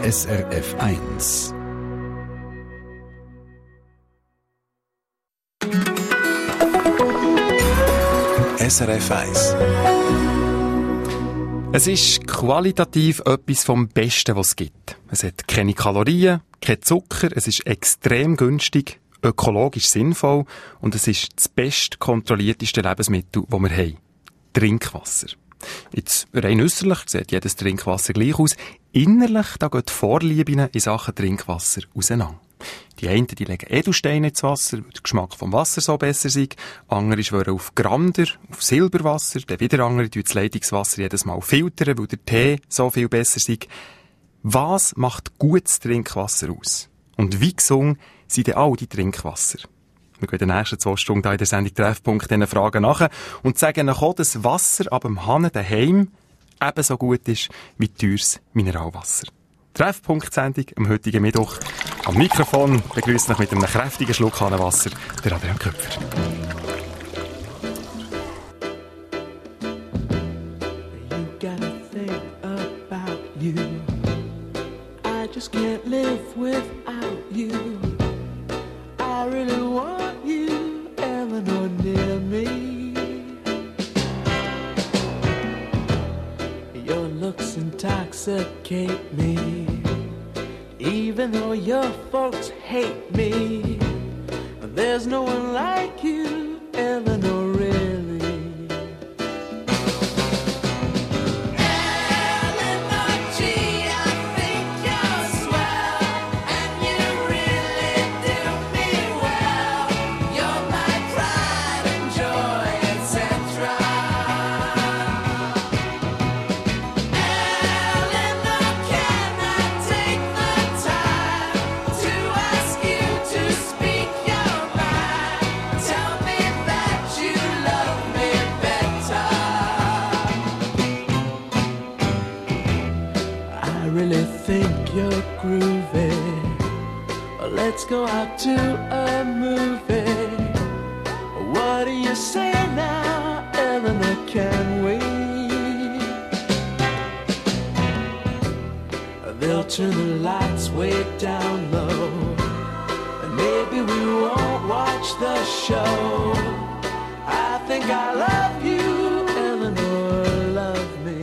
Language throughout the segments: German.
SRF 1. SRF 1. Es ist qualitativ etwas vom Besten, was es gibt. Es hat keine Kalorien, kein Zucker, es ist extrem günstig, ökologisch sinnvoll und es ist das best kontrollierteste Lebensmittel, das wir haben. Trinkwasser. Jetzt rein äusserlich sieht jedes Trinkwasser gleich aus. Innerlich da gehen die Vorlieben in Sachen Trinkwasser auseinander. Die einen die legen Edelsteine ins Wasser, weil der Geschmack vom Wasser so besser sei. Andere schwören auf Grander, auf Silberwasser. Dann wieder andere tun das Leitungswasser jedes Mal filtern, weil der Tee so viel besser sei. Was macht gutes Trinkwasser aus? Und wie gesund sind denn all die Trinkwasser? Wir gehen in den nächsten 2 Stunden hier in der Sendung Treffpunkt diesen Fragen nach und sagen euch auch, dass Wasser ab dem Hahn daheim ebenso gut ist wie teures Mineralwasser. Treffpunkt-Sendung am heutigen Mittwoch. Am Mikrofon begrüßt euch mit einem kräftigen Schluck Hahnenwasser der Adrian Köpfer. You gotta think about you. I just can't live without you. I really want you, Eleanor, near me. Your looks intoxicate me. Even though your folks hate me, there's no one like you, Eleanor, really. Let's go out to a movie. What do you say now, Eleanor, can we? They'll turn the lights way down low, and maybe we won't watch the show. I think I love you, Eleanor, love me.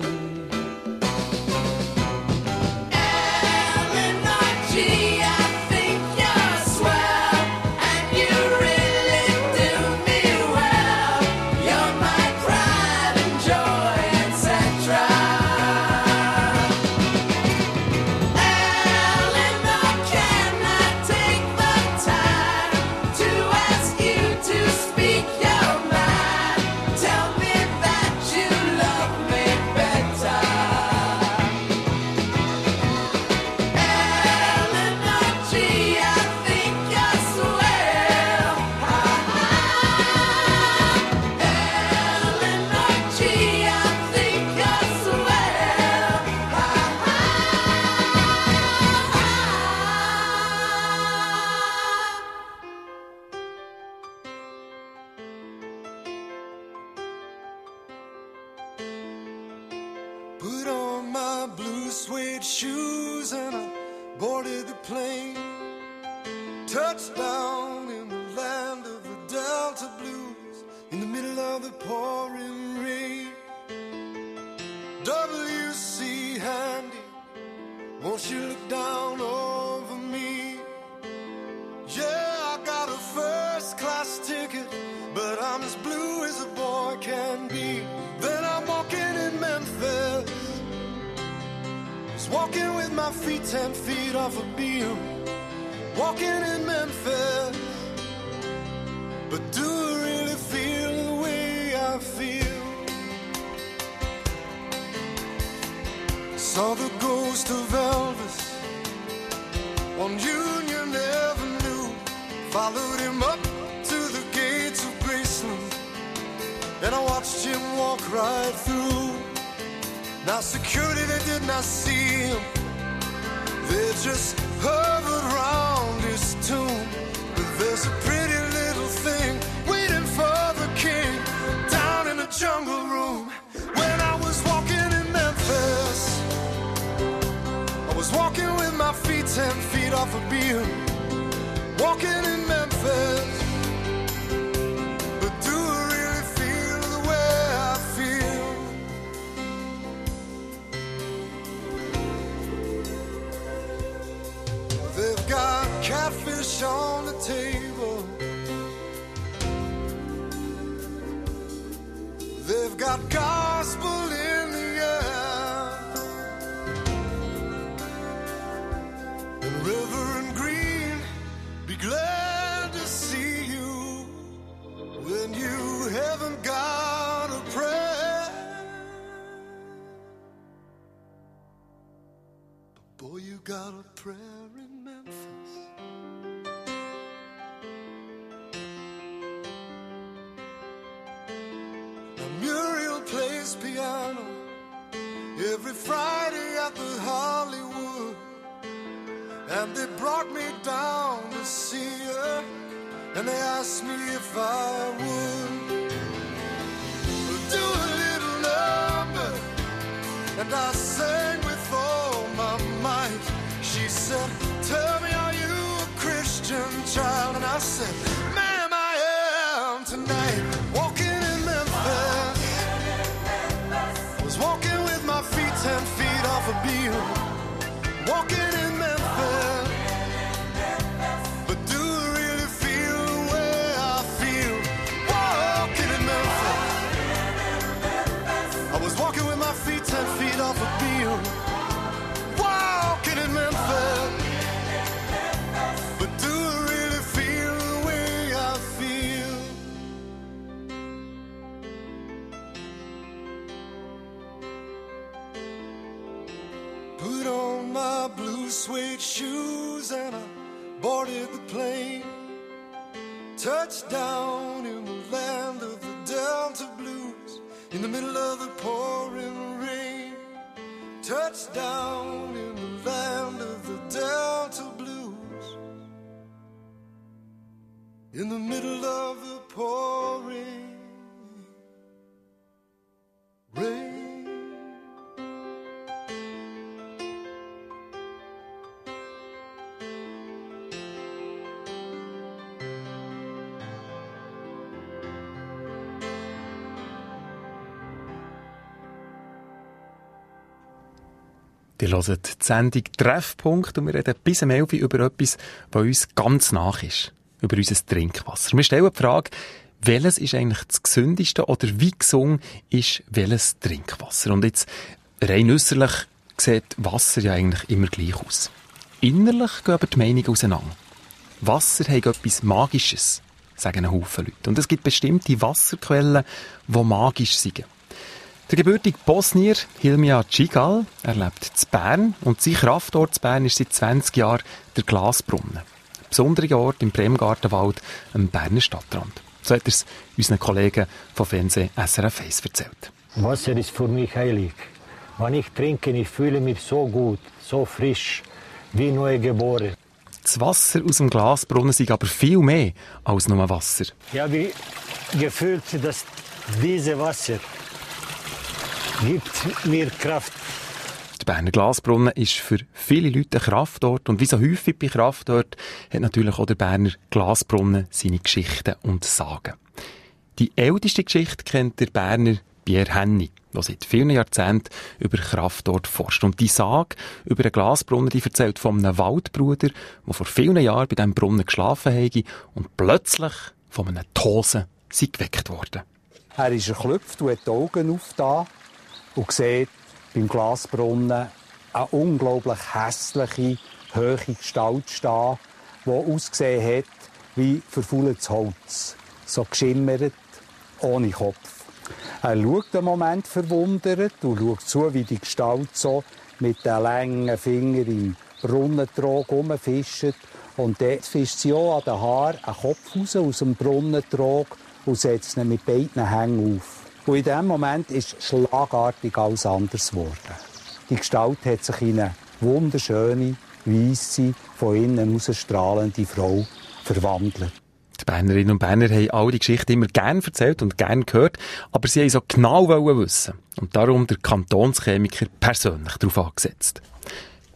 Put on my blue suede shoes and I boarded the plane. Touched down in the land of the Delta Blues, in the middle of the pouring rain. W.C. Handy, won't you look down over me? Yeah, I got a first class ticket, but I'm as blue as a boy can be. Then I'm walking in Memphis, just walking with my feet 10 feet off a beam. Walking in Memphis, but do I really feel the way I feel? Saw the ghost of Elvis on Union Avenue, followed him up to the gates of Graceland, and I watched him walk right through. Now security, they did not see him, they just hovered round his tomb. But there's a pretty little thing waiting for the king down in the jungle room. When I was walking in Memphis, I was walking with my my feet 10 feet off a beam, walking in Memphis. But do I really feel the way I feel? They've got catfish on the table. They've got gospel in the air. And Reverend Green, be glad to see you when you haven't got a prayer. But boy, you got a prayer in Memphis. Muriel plays piano every Friday at the Hollywood, and they brought me down to see her, and they asked me if I would do a little number, and I sang with all my might. She said, tell me, are you a Christian child? And I said, ma'am, I am tonight. Walking in Memphis, was walking with my feet 10 feet off a beam, walking in Memphis. But do I really feel the way I feel? Walking in Memphis, I was walking with my feet 10 feet off a beam, walking in Memphis. But do I really feel the way I feel? Put on my blue suede shoes and I boarded the plane. Touched down in the land of the Delta Blues, in the middle of the pouring rain. Touched down in the land of the Delta Blues, in the middle of the pouring rain. Ihr hört die Sendung Treffpunkt und wir reden bis um 11 Uhr über etwas, was uns ganz nach ist. Über unser Trinkwasser. Wir stellen die Frage, welches ist eigentlich das gesündeste oder wie gesund ist welches Trinkwasser? Und jetzt rein äusserlich sieht Wasser ja eigentlich immer gleich aus. Innerlich gehen aber die Meinungen auseinander. Wasser hat etwas Magisches, sagen ein Haufen Leute. Und es gibt bestimmte Wasserquellen, die magisch sind. Der gebürtige Bosnier Hilmija Cigal, er lebt in Bern und sein Kraftort in Bern ist seit 20 Jahren der Glasbrunnen. Ein besonderer Ort im Bremgartenwald am Berner Stadtrand. So hat er es unseren Kollegen vom Fernsehen SRF 1 erzählt. Wasser ist für mich heilig. Wenn ich trinke, ich fühle mich so gut, so frisch, wie neu geboren. Das Wasser aus dem Glasbrunnen ist aber viel mehr als nur Wasser. Ich habe gefühlt, dass dieses Wasser gibt mir Kraft. Der Berner Glasbrunnen ist für viele Leute ein Kraftort. Und wie so häufig bei Kraftorten hat natürlich auch der Berner Glasbrunnen seine Geschichten und Sagen. Die älteste Geschichte kennt der Berner Pierre Henny, der seit vielen Jahrzehnten über Kraftort forscht. Und die Sage über den Glasbrunnen, die erzählt von einem Waldbruder, der vor vielen Jahren bei diesem Brunnen geschlafen habe und plötzlich von einem Tosen geweckt wurde. Er ist erklüpft und hat die Augen aufgetan und sieht beim Glasbrunnen eine unglaublich hässliche, hohe Gestalt stehen, die ausgesehen hat wie verfaultes Holz. So geschimmert, ohne Kopf. Er schaut einen Moment verwundert und schaut zu, wie die Gestalt so mit den langen Fingern im Brunnentrog rumfischt. Und dann fischt sie auch an den Haaren einen Kopf raus aus dem Brunnentrog und setzt ihn mit beiden Hängen auf. Und in diesem Moment ist schlagartig alles anders geworden. Die Gestalt hat sich in eine wunderschöne, weisse, von innen ausstrahlende Frau verwandelt. Die Bernerinnen und Berner haben all die Geschichten immer gerne erzählt und gerne gehört, aber sie wollten so genau wissen. Und darum der Kantonschemiker persönlich darauf angesetzt.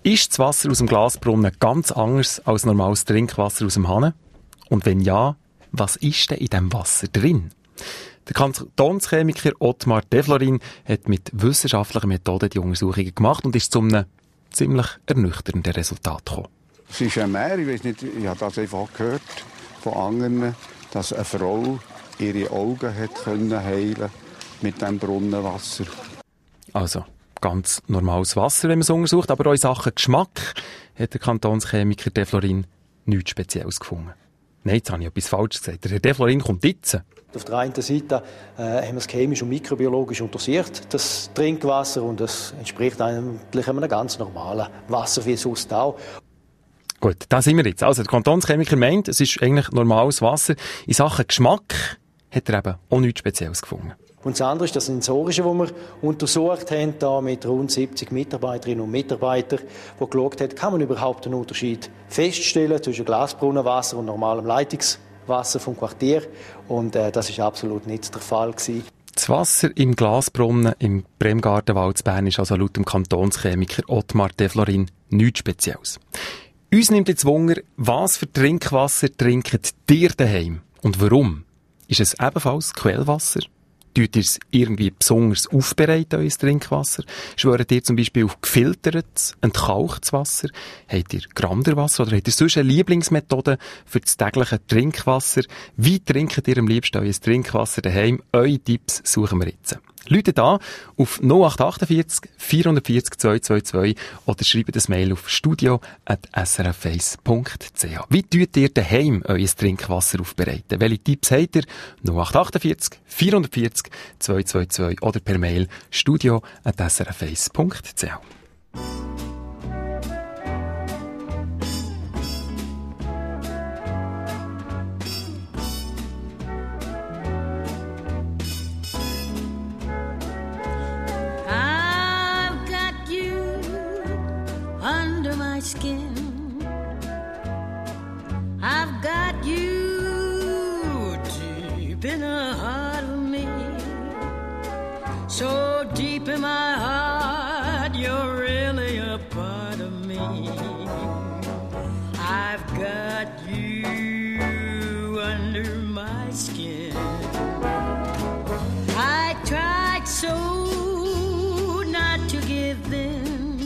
Ist das Wasser aus dem Glasbrunnen ganz anders als normales Trinkwasser aus dem Hahn? Und wenn ja, was ist denn in diesem Wasser drin? Der Kantonschemiker Ottmar Deflorin hat mit wissenschaftlichen Methoden die Untersuchungen gemacht und ist zu einem ziemlich ernüchternden Resultat gekommen. Es ist ein Meer, ich weiß nicht, ich habe das einfach gehört von anderen, dass eine Frau ihre Augen hat können heilen mit dem Brunnenwasser. Also ganz normales Wasser, wenn man es untersucht, aber auch in Sachen Geschmack hat der Kantonschemiker Deflorin nichts Spezielles gefunden. Nein, jetzt habe ich etwas falsch gesagt. Der Herr Deflorin kommt jetzt. Auf der einen Seite haben wir es chemisch und mikrobiologisch untersucht, das Trinkwasser, und das entspricht eigentlich einem ganz normalen Wasser wie sonst auch. Gut, da sind wir jetzt. Also der Kantonschemiker meint, es ist eigentlich normales Wasser. In Sachen Geschmack hat er eben auch nichts Spezielles gefunden. Und das andere ist das Sensorische, das wir untersucht haben, da mit rund 70 Mitarbeiterinnen und Mitarbeitern, die geschaut haben, kann man überhaupt einen Unterschied feststellen zwischen Glasbrunnenwasser und normalem Leitungswasser vom Quartier. Und das ist absolut nicht der Fall gewesen. Das Wasser im Glasbrunnen im Bremgartenwald in Bern ist also laut dem Kantonschemiker Ottmar Deflorin nichts Spezielles. Uns nimmt jetzt Wunder, was für Trinkwasser trinkt ihr daheim und warum? Ist es ebenfalls Quellwasser? Tut ihr es irgendwie besonders aufbereiten, euer Trinkwasser? Schwört ihr zum Beispiel auf gefiltertes, entkauchtes Wasser? Habt ihr Granderwasser oder habt ihr sonst eine Lieblingsmethode für das tägliche Trinkwasser? Wie trinkt ihr am liebsten euer Trinkwasser daheim? Eure Tipps suchen wir jetzt. Läutet an auf 0848 440 222 oder schreibt ein Mail auf studio@srf1.ch. Wie tut ihr daheim euer Trinkwasser aufbereiten? Welche Tipps habt ihr? 0848 440 222 oder per Mail studio@srf1.ch. Skin. I've got you deep in the heart of me, so deep in my heart you're really a part of me. I've got you under my skin. I tried so not to give in.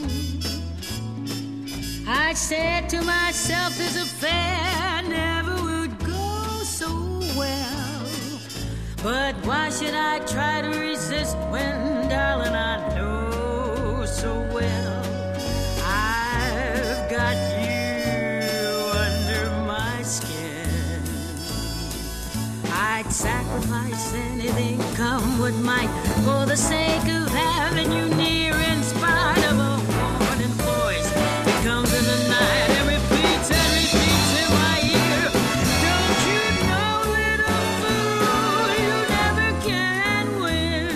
I said to myself, this affair never would go so well. But why should I try to resist when, darling, I know so well I've got you under my skin. I'd sacrifice anything, come what might, for the sake of having you near, in spite of a warning voice that comes in the night and repeats in my ear. Don't you know, little fool, you never can win.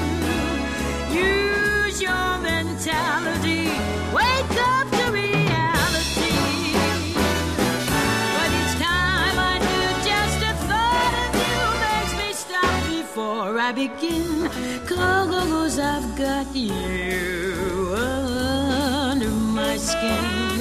Use your mentality, wake up to reality. But each time I do, just a thought of you makes me stop before I begin. 'Cause I've got you under my skin.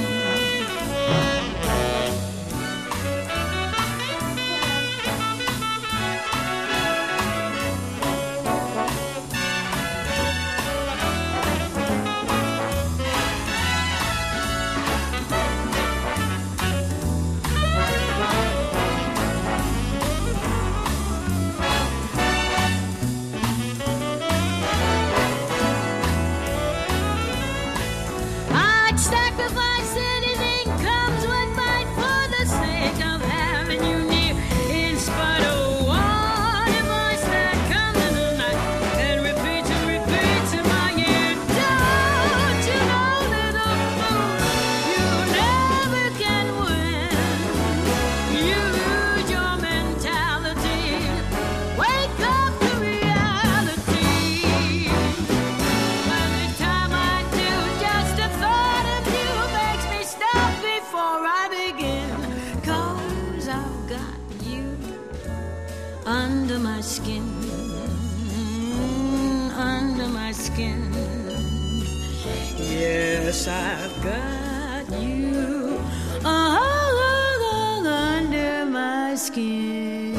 Under my skin, under my skin, yeah. yes, I've got you all under my skin.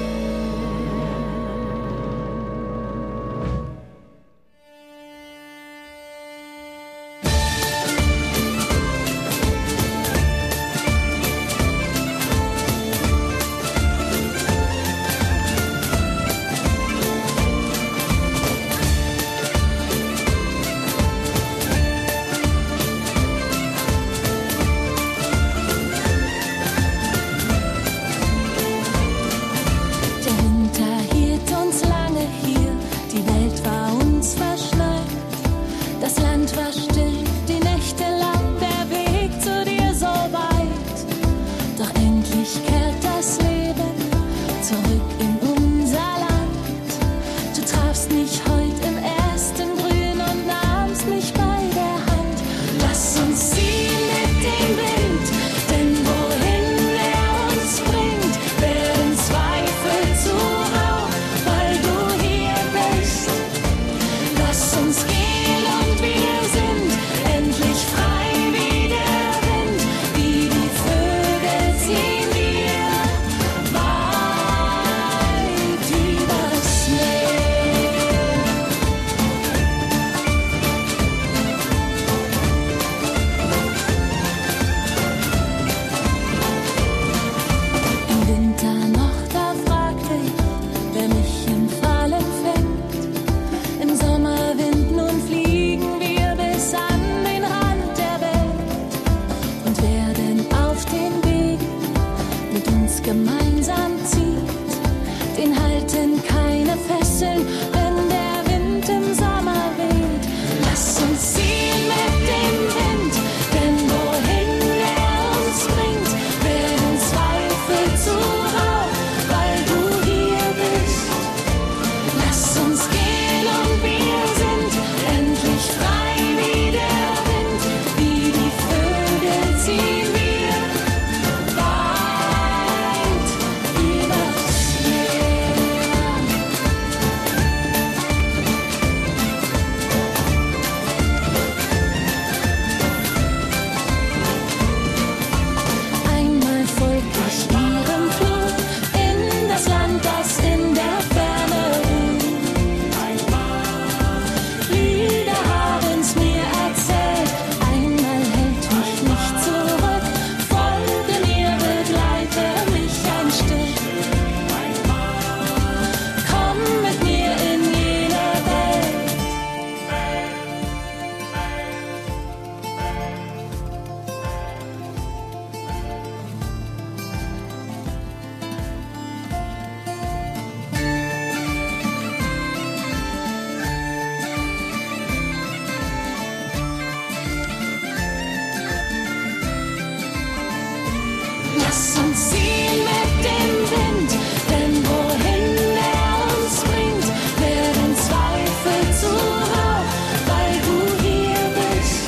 Lass uns ziehen mit dem Wind, denn wohin der uns bringt, werden Zweifel zu Rauch, weil du hier bist.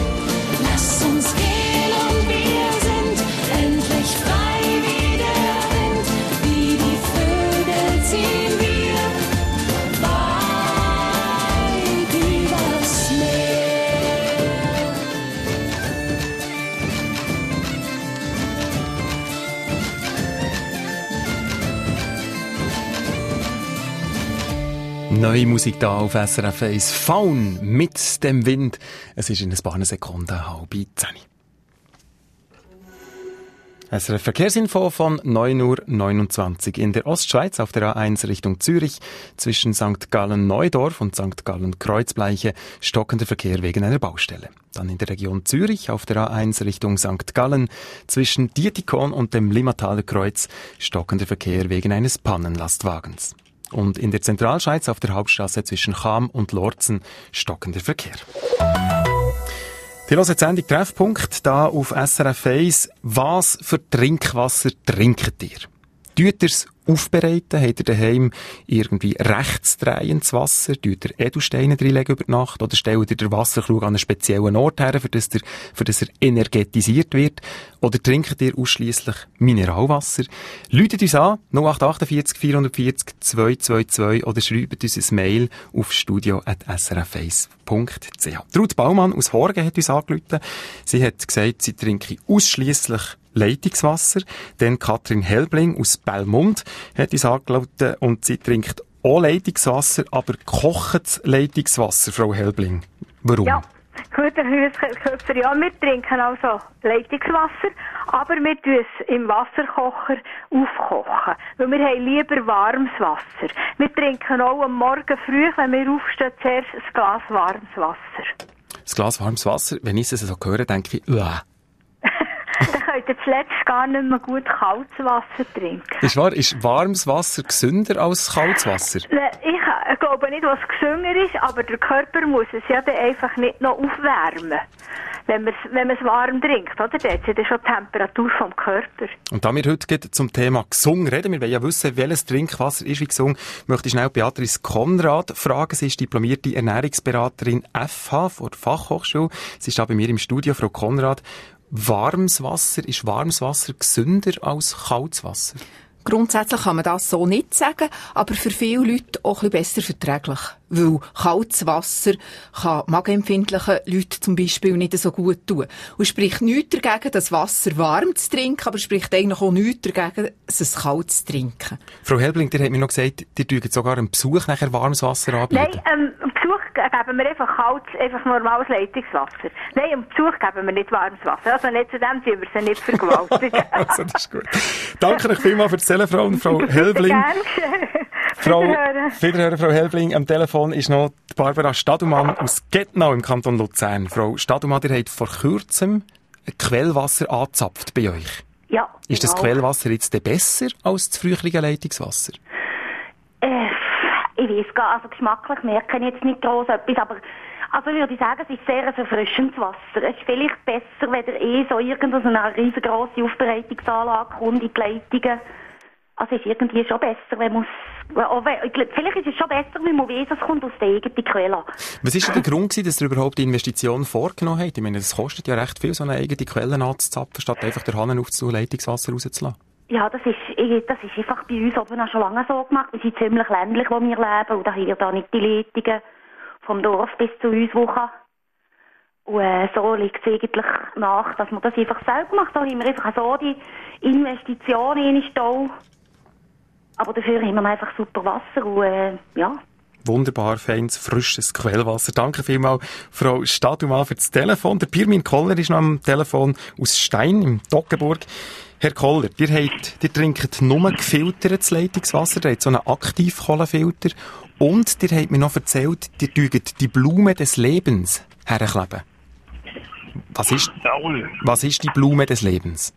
Lass uns gehen und wir sind endlich frei wie der Wind, wie die Vögel ziehen wir weit übers Meer. Neue Musik da auf SRF 1. Faun mit dem Wind. Es ist in ein paar Sekunden 9:30. SRF Verkehrsinfo von 9:29 Uhr. In der Ostschweiz auf der A1 Richtung Zürich zwischen St. Gallen-Neudorf und St. Gallen-Kreuzbleiche stockender Verkehr wegen einer Baustelle. Dann in der Region Zürich auf der A1 Richtung St. Gallen zwischen Dietikon und dem Limmataler Kreuz stockender Verkehr wegen eines Pannenlastwagens. Und in der Zentralschweiz auf der Hauptstrasse zwischen Cham und Lorzen stockender Verkehr. Die hören die Sendung Treffpunkt da auf SRF 1. Was für Trinkwasser trinkt ihr? Tut ihr's aufbereiten? Habt ihr daheim irgendwie rechtsdrehendes Wasser? Tut ihr Edelsteine reinlegen über die Nacht? Oder stellt ihr den Wasserkrug an einen speziellen Ort her, für das er energetisiert wird? Oder trinkt ihr ausschliesslich Mineralwasser? Läutet uns an, 0848 440 222 oder schreibt uns ein Mail auf studio@srf1.ch. Ruth Baumann aus Horgen hat uns angerufen. Sie hat gesagt, sie trinke ausschliesslich Leitungswasser. Dann Katrin Helbling aus Belmund hat uns angerufen und sie trinkt auch Leitungswasser, aber kochtes Leitungswasser, Frau Helbling. Warum? Ja, gut, Herr Köpfer, ja, wir trinken also Leitungswasser, aber wir tun es im Wasserkocher aufkochen, weil wir haben lieber warmes Wasser. Wir trinken auch am Morgen früh, wenn wir aufstehen, zuerst ein Glas warmes Wasser. Ein Glas warmes Wasser, wenn ich es so höre, denke ich, Dann könnt ihr zuletzt gar nicht mehr gut kaltes Wasser trinken. Ist wahr? Ist warmes Wasser gesünder als kaltes Wasser? Ich glaube nicht, was gesünder ist, aber der Körper muss es ja dann einfach nicht noch aufwärmen, wenn man es warm trinkt, oder? Das ist ja schon die Temperatur vom Körper. Und da wir heute zum Thema gesund reden, wir wollen ja wissen, welches Trinkwasser ist wie gesund, möchte ich schnell Beatrice Konrad fragen. Sie ist diplomierte Ernährungsberaterin FH von der Fachhochschule. Sie ist da bei mir im Studio. Frau Konrad, ist warmes Wasser gesünder als kaltes Wasser? Grundsätzlich kann man das so nicht sagen, aber für viele Leute auch ein bisschen besser verträglich. Weil kaltes Wasser kann magenempfindlichen Leuten zum Beispiel nicht so gut tun. Und spricht nichts dagegen, das Wasser warm zu trinken, aber spricht eigentlich auch nichts dagegen, es kalt zu trinken. Frau Helbling, ihr habt mir noch gesagt, ihr dürft sogar einen Besuch nachher warmes Wasser anbieten. Nein, Besuch geben wir einfach kalt, einfach normales Leitungswasser. Nein, im Besuch geben wir nicht warmes Wasser. Also nicht zu dem ziehen wir sie nicht vergewaltigen. Also, das ist gut. Danke euch vielmals für das Telefon, Frau Helbling. Wiederhören, Frau Helbling. Am Telefon ist noch Barbara Stadumann aus Gettnau im Kanton Luzern. Frau Stadumann, ihr habt vor kurzem Quellwasser angezapft bei euch. Ja. Ist das Quellwasser jetzt besser als das frühere Leitungswasser? Ich weiss gar, also geschmacklich merke ich jetzt nicht gross etwas, aber also ich würde sagen, es ist sehr ein erfrischendes Wasser. Es ist vielleicht besser, wenn der so irgendwo so eine riesengroße Aufbereitungsanlage kommt in die Leitungen. Also es ist irgendwie schon besser, wenn man vielleicht ist es schon besser, wenn man weiss, es kommt aus der eigenen Quelle. Was ist denn der Grund gewesen, dass ihr überhaupt die Investition vorgenommen habt? Ich meine, es kostet ja recht viel, so eine eigene Quelle anzuzapfen, statt einfach den Hahn aufzutun, Leitungswasser rauszulassen. Ja, das ist einfach bei uns oben auch schon lange so gemacht. Wir sind ziemlich ländlich, wo wir leben, und da haben wir da nicht die Leitungen vom Dorf bis zu uns hoch. Und so liegt es eigentlich nach, dass man das einfach selber macht. Da haben wir einfach so die Investitionen in Stau. Aber dafür haben wir einfach super Wasser und ja. Wunderbar, feines, frisches Quellwasser. Danke vielmals, Frau Stadumann, für das Telefon. Der Pirmin Koller ist noch am Telefon aus Stein im Toggenburg. Herr Koller, ihr trinkt nur gefiltertes Leitungswasser, ihr habt so einen Aktivkohlenfilter und ihr habt mir noch erzählt, ihr tügt die Blume des Lebens herkleben. Was ist die Blume des Lebens?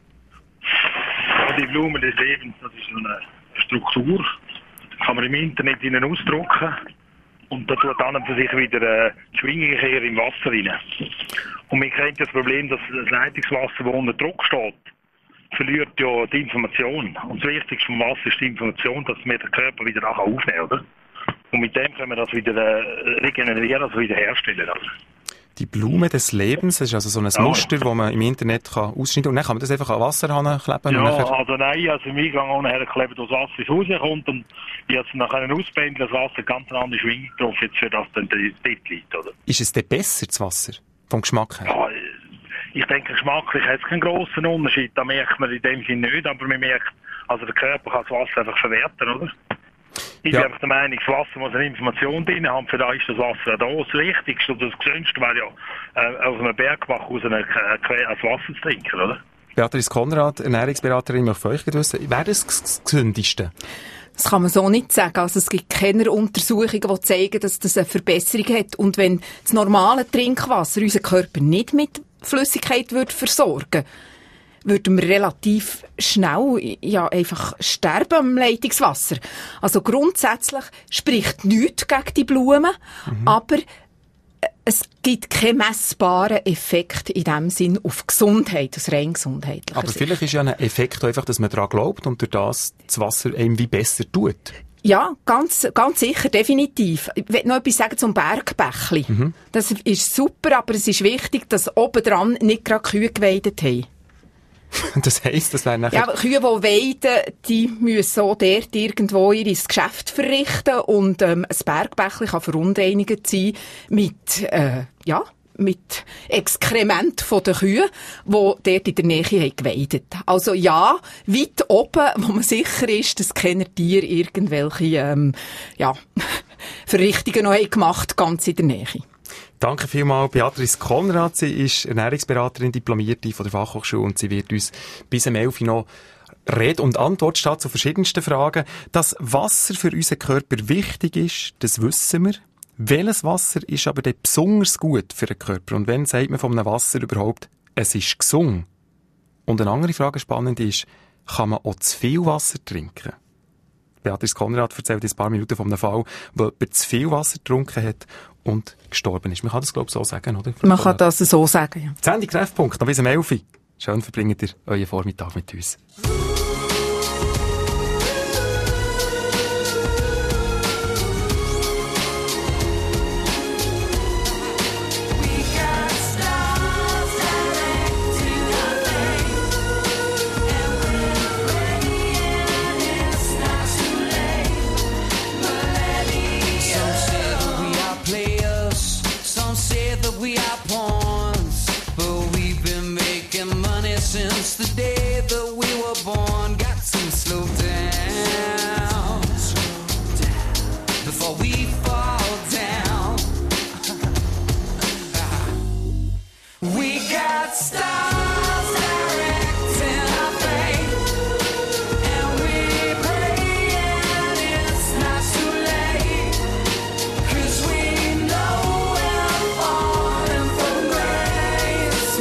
Ja, die Blume des Lebens, das ist eine Struktur, die kann man im Internet ausdrucken und da tut dann für sich wieder die Schwingung im Wasser rein. Und man kennt das Problem, dass das Leitungswasser, das unter Druck steht, verliert ja die Information. Und das Wichtigste vom Wasser ist die Information, dass wir den Körper wieder aufnehmen kann, oder? Und mit dem können wir das wieder regenerieren, also wieder herstellen. Oder? Die Blume des Lebens, das ist also so ein Muster, das man im Internet ausschneiden kann. Und dann kann man das einfach an Wasserhahn kleben? Ja, also nein, also im Eingang ohne geklebt, wo das Wasser ins Haus kommt. Und ich habe es nachher auspendeln, das Wasser ganz eine andere Schwingung drauf, jetzt für das dann dort liegt, oder? Ist es denn besser, das Wasser? Vom Geschmack her? Ja, ich denke, geschmacklich hat es keinen grossen Unterschied. Da merkt man in dem Sinne nicht, aber man merkt, also der Körper kann das Wasser einfach verwerten, oder? Ich bin einfach der Meinung, das Wasser muss eine Information drin haben, für da ist das Wasser da. Das Wichtigste und das Gesündeste wäre ja, aus einem Bergbach aus ein Wasser zu trinken, oder? Beatrice Konrad, Ernährungsberaterin, möchte von euch wissen, wäre das Gesündeste? Das kann man so nicht sagen. Also es gibt keine Untersuchungen, die zeigen, dass das eine Verbesserung hat. Und wenn das normale Trinkwasser unseren Körper nicht mit Flüssigkeit versorgen würde, würden wir relativ schnell einfach sterben am Leitungswasser. Also grundsätzlich spricht nichts gegen die Blumen, aber es gibt keinen messbaren Effekt in dem Sinn auf Gesundheit, aus rein gesundheitlicher Aber Sicht. vielleicht ist ja ein Effekt einfach, dass man daran glaubt und durch das Wasser einem wie besser tut. Ja, ganz sicher, definitiv. Ich will noch etwas sagen zum Bergbächli. Das ist super, aber es ist wichtig, dass obendran nicht gerade Kühe geweidet haben. Das heisst, das wäre nachher... Ja, Kühe, die weiden, die müssen auch dort irgendwo ihr Geschäft verrichten und ein Bergbächli kann verunreinigt sein mit Exkrement von den Kühen, die dort in der Nähe haben geweidet. Also ja, weit oben, wo man sicher ist, dass keine Tiere irgendwelche Verrichtungen noch haben gemacht, ganz in der Nähe. Danke vielmals, Beatrice Konrad. Sie ist Ernährungsberaterin, Diplomierte von der Fachhochschule und sie wird uns bis am 11 Uhr noch Rede und Antwort stehen zu verschiedensten Fragen. Dass Wasser für unseren Körper wichtig ist, das wissen wir. Welches Wasser ist aber denn besonders gut für den Körper? Und wann sagt man von einem Wasser überhaupt, es ist gesund? Und eine andere Frage spannend ist, kann man auch zu viel Wasser trinken? Beatrice Konrad erzählt in ein paar Minuten von einem Fall, wo jemand zu viel Wasser getrunken hat und gestorben ist. Man kann das, glaube ich, so sagen, oder? Man kann das so sagen, ja. Die Sendung Treffpunkt, noch bis um 11 Uhr. Schön verbringt ihr euren Vormittag mit uns. Since the day that we were born, got to slow down before we fall down. We got stars directing our fate, and we pray and it's not too late, 'cause we know we're falling from grace.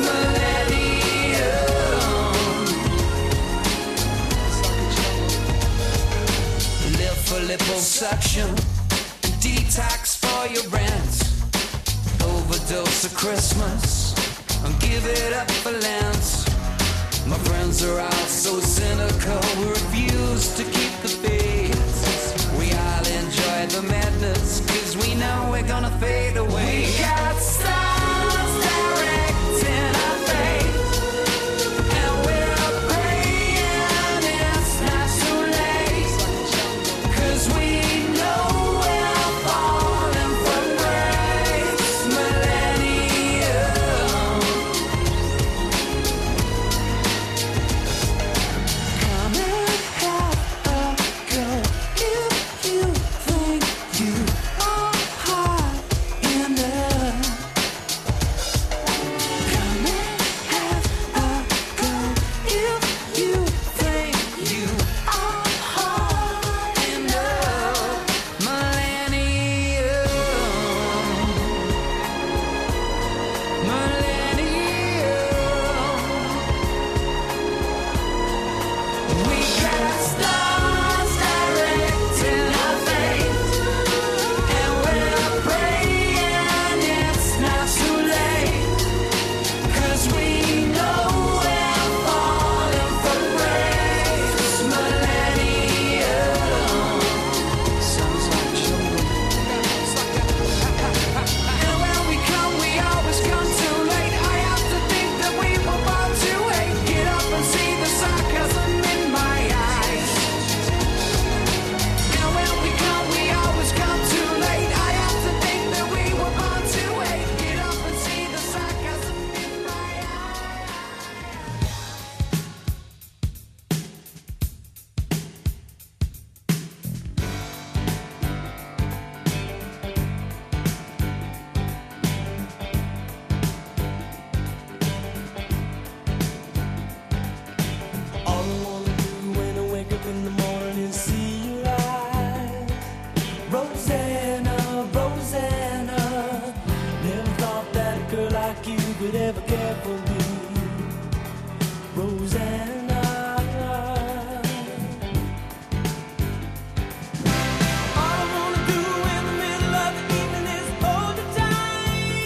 Liposuction, detox for your rent, overdose of Christmas, and give it up for Lent. My friends are all so cynical, we refuse to keep the faith. We all enjoy the madness, 'cause we know we're gonna fade away. We got stars directing our fate, and we're praying it's not too late, 'cause we know we're falling from grace. Millennium, come and have a go if you think you are hot enough. Come and have a go if you think you are hot enough. Millennium, we got stars directing our fate, and we're praying it's not too late, 'cause we know we're falling from grace. Millennium, sounds like jungle. And when we come, we always come too late. I have to think that we were born to hate. Get up and see the sarcasm in my eyes. And when we come, we always come too late. I have to think that we were born to hate. Get up and see the sarcasm in my eyes. All I wanna do when I wake up in the morning is see you rise. Rosanna, Rosanna, never thought that a girl like you could ever care for me. Rosanna, all I wanna do in the middle of the evening is hold you tight.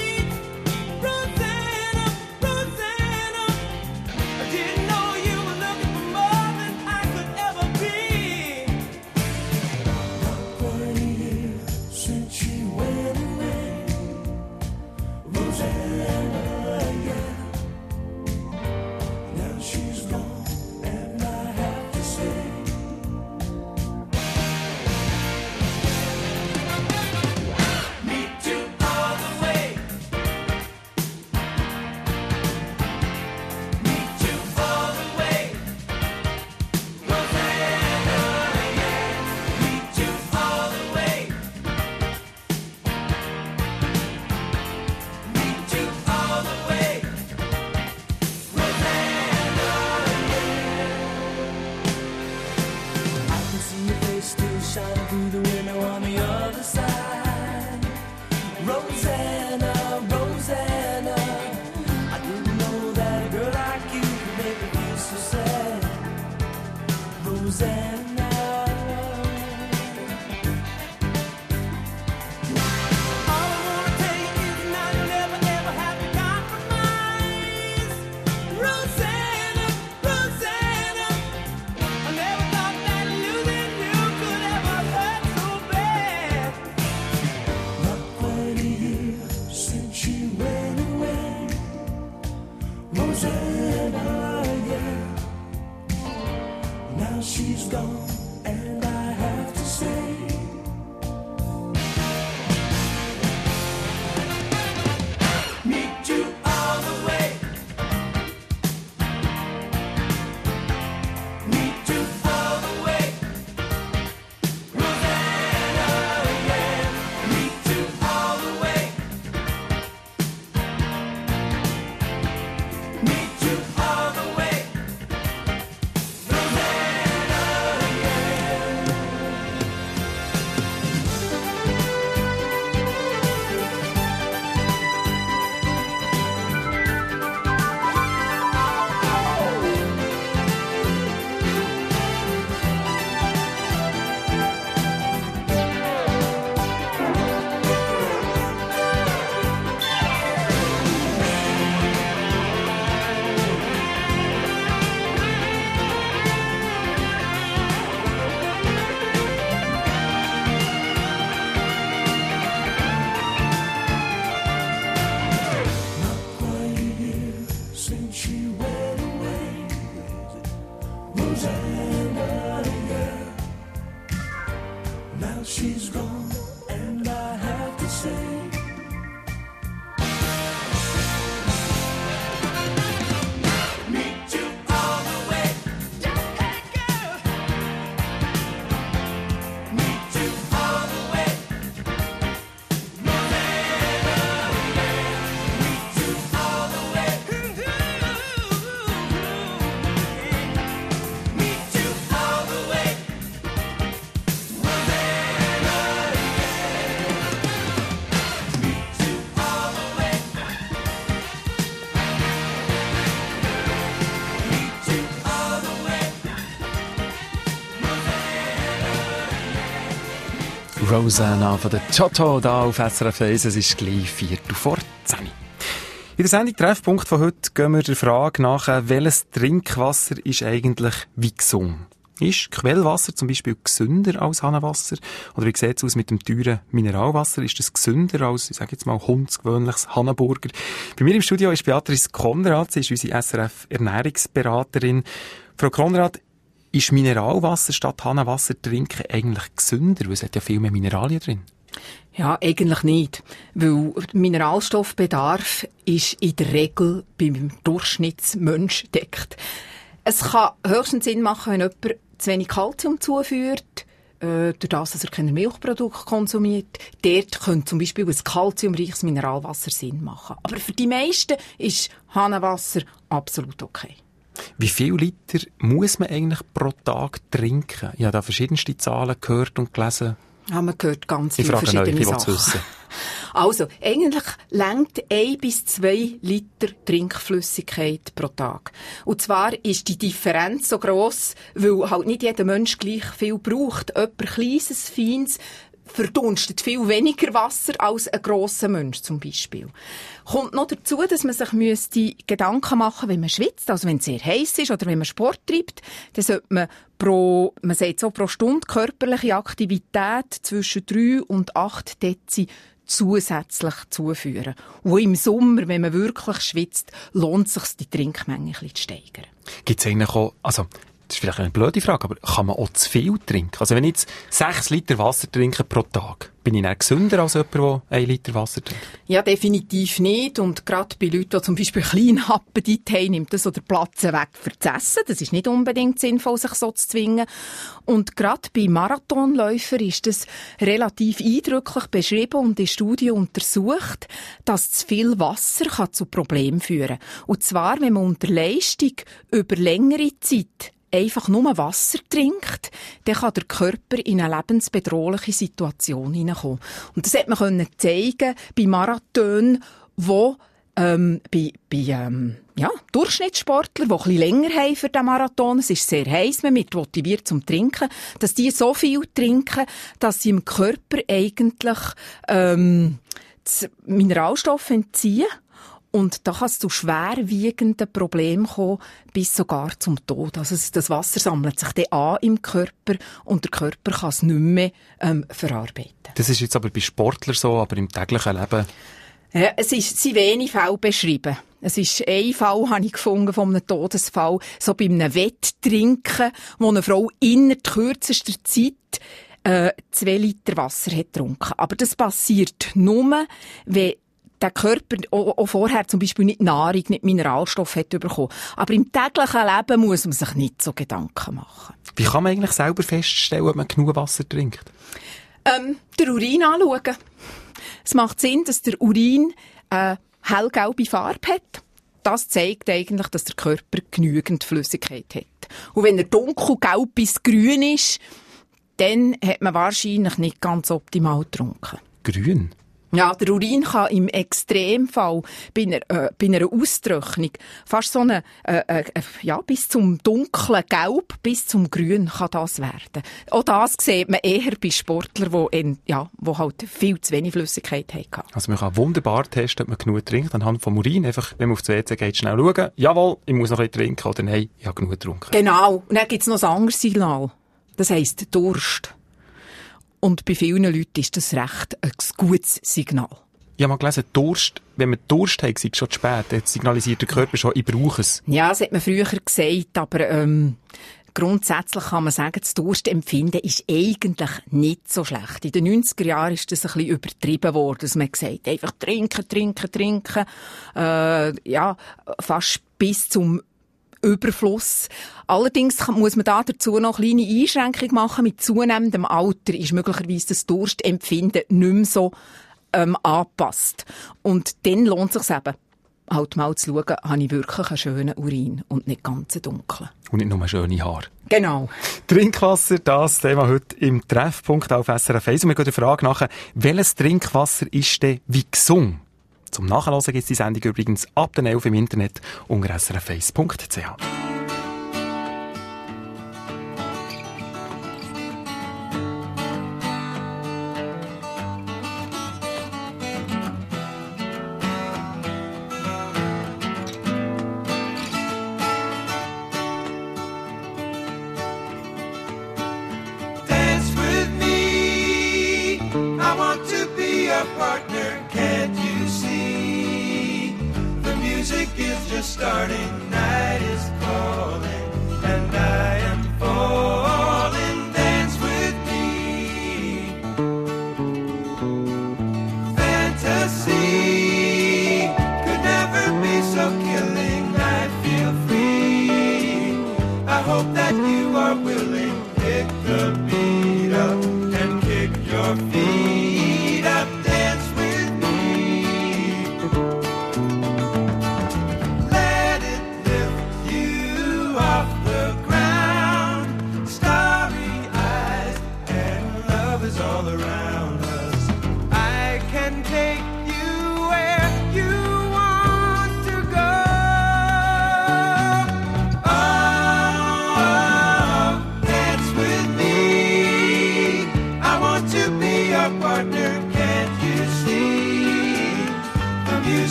Rosanna. All I wanna tell you is now you'll never, ever have to compromise. Rosanna, Rosanna, I never thought that losing you could ever hurt so bad. Not quite a year since she went away, Rosanna, yeah. Now she's gone, and I have to say, meet you all the way. Meet you all the way. Rosanna, yeah. Meet you all the way. Meet you all the way. Since she went away, Rosanna, yeah. Now she's gone, and I have to say, meet you all the way. Hey girl, meet you all the way. Rosanna, yeah. Meet you all the way. Meet you all the way. Rosanna von der Toto da auf SRF 1. Es ist gleich 4:10. In der Sendung Treffpunkt von heute gehen wir der Frage nach, welches Trinkwasser ist eigentlich wie gesund? Ist Quellwasser zum Beispiel gesünder als Hahnenwasser? Oder wie sieht es aus mit dem teuren Mineralwasser? Ist das gesünder als, ich sage jetzt mal, hundsgewöhnliches Hahnenburger? Bei mir im Studio ist Beatrice Konrad. Sie ist unsere SRF-Ernährungsberaterin. Frau Konrad, ist Mineralwasser statt Hahnenwasser trinken eigentlich gesünder? Weil es hat ja viel mehr Mineralien drin. Ja, eigentlich nicht. Weil der Mineralstoffbedarf ist in der Regel beim Durchschnittsmensch deckt. Es kann höchstens Sinn machen, wenn jemand zu wenig Kalzium zuführt, durch das, dass er keine Milchprodukte konsumiert. Dort könnte zum Beispiel ein kalziumreiches Mineralwasser Sinn machen. Aber für die meisten ist Hahnenwasser absolut okay. Wie viel Liter muss man eigentlich pro Tag trinken? Ich habe da verschiedenste Zahlen gehört und gelesen. Ja, man hört ganz viele verschiedene Sachen. Ich frage euch, ich will es wissen. Also, eigentlich reicht 1 bis 2 Liter Trinkflüssigkeit pro Tag. Und zwar ist die Differenz so gross, weil halt nicht jeder Mensch gleich viel braucht. Jemand kleines, feines verdunstet viel weniger Wasser als ein grosser Mensch zum Beispiel. Kommt noch dazu, dass man sich Gedanken machen müsste, wenn man schwitzt, also wenn es sehr heiß ist oder wenn man Sport treibt, dann sollte man man sagt so, pro Stunde körperliche Aktivität zwischen 3 und 8 Dezi zusätzlich zuführen. Und im Sommer, wenn man wirklich schwitzt, lohnt es sich, die Trinkmenge ein bisschen zu steigern. Gibt es eigentlich auch, also das ist vielleicht eine blöde Frage, aber kann man auch zu viel trinken? Also wenn ich jetzt 6 Liter Wasser trinke pro Tag, bin ich dann gesünder als jemand, der 1 Liter Wasser trinkt? Ja, definitiv nicht. Und gerade bei Leuten, die zum Beispiel kleinen Appetit haben, nimmt das so den Platz weg für das Essen. Das ist nicht unbedingt sinnvoll, sich so zu zwingen. Und gerade bei Marathonläufern ist das relativ eindrücklich beschrieben und in Studien untersucht, dass zu viel Wasser kann zu Problemen führen kann. Und zwar, wenn man unter Leistung über längere Zeit einfach nur Wasser trinkt, dann kann der Körper in eine lebensbedrohliche Situation hineinkommen. Und das hat man zeigen bei Marathons, wo Durchschnittssportler, die ein bisschen länger haben für den Marathon, es ist sehr heiß, man wird motiviert zum Trinken, dass die so viel trinken, dass sie im Körper eigentlich Mineralstoffe entziehen. Und da kann es zu schwerwiegenden Problemen kommen, bis sogar zum Tod. Also das Wasser sammelt sich dann an im Körper und der Körper kann es nicht mehr verarbeiten. Das ist jetzt aber bei Sportlern so, aber im täglichen Leben? Ja, sind wenige Fälle beschrieben. Es ist ein Fall, habe ich gefunden, von einem Todesfall, so bei einem Wetttrinken, wo eine Frau innerhalb kürzester Zeit 2 Liter Wasser hat getrunken. Aber das passiert nur, wenn der Körper auch vorher zum Beispiel nicht Nahrung, nicht Mineralstoffe hat bekommen. Aber im täglichen Leben muss man sich nicht so Gedanken machen. Wie kann man eigentlich selber feststellen, ob man genug Wasser trinkt? Der Urin anschauen. Es macht Sinn, dass der Urin hellgelbe Farbe hat. Das zeigt eigentlich, dass der Körper genügend Flüssigkeit hat. Und wenn er dunkelgelb bis grün ist, dann hat man wahrscheinlich nicht ganz optimal getrunken. Grün? Ja, der Urin kann im Extremfall bei einer Austrocknung fast so bis zum dunklen Gelb, bis zum Grün kann das werden. Auch das sieht man eher bei Sportlern, die halt viel zu wenig Flüssigkeit haben. Also man kann wunderbar testen, ob man genug trinkt, anhand vom Urin. Einfach, wenn man auf die WC geht, schnell schauen. Jawohl, ich muss noch ein bisschen trinken, oder nein, ich habe genug getrunken. Genau. Und dann gibt es noch ein anderes Signal. Das heisst Durst. Und bei vielen Leuten ist das recht ein gutes Signal. Ich habe mal gelesen, Durst, wenn man Durst hat, ist es schon zu spät. Jetzt signalisiert der Körper schon, ich brauche es. Ja, das hat man früher gesagt, aber grundsätzlich kann man sagen, das Durstempfinden ist eigentlich nicht so schlecht. In den 90er Jahren ist das ein bisschen übertrieben worden, dass man gesagt hat, einfach trinken. Fast bis zum Überfluss. Allerdings muss man da dazu noch eine kleine Einschränkung machen. Mit zunehmendem Alter ist möglicherweise das Durstempfinden nicht mehr so angepasst. Und dann lohnt es sich eben, halt mal zu schauen, habe ich wirklich einen schönen Urin und nicht ganz dunklen. Und nicht nur schöne Haare. Genau. Trinkwasser, das Thema heute im Treffpunkt auf SRF 1. Und wir gehen der Frage nach, welches Trinkwasser ist denn wie gesund? Zum Nachhören gibt es die Sendung übrigens ab den 11 im Internet unter srf1.ch. Dance with me. I want to be your partner. Can't you see? The music is just starting. Night is calling, and I am falling. Dance with me. Fantasy could never be so killing. I feel free. I hope that you are willing. Pick the beat up and kick your feet up. Dance with me. Let it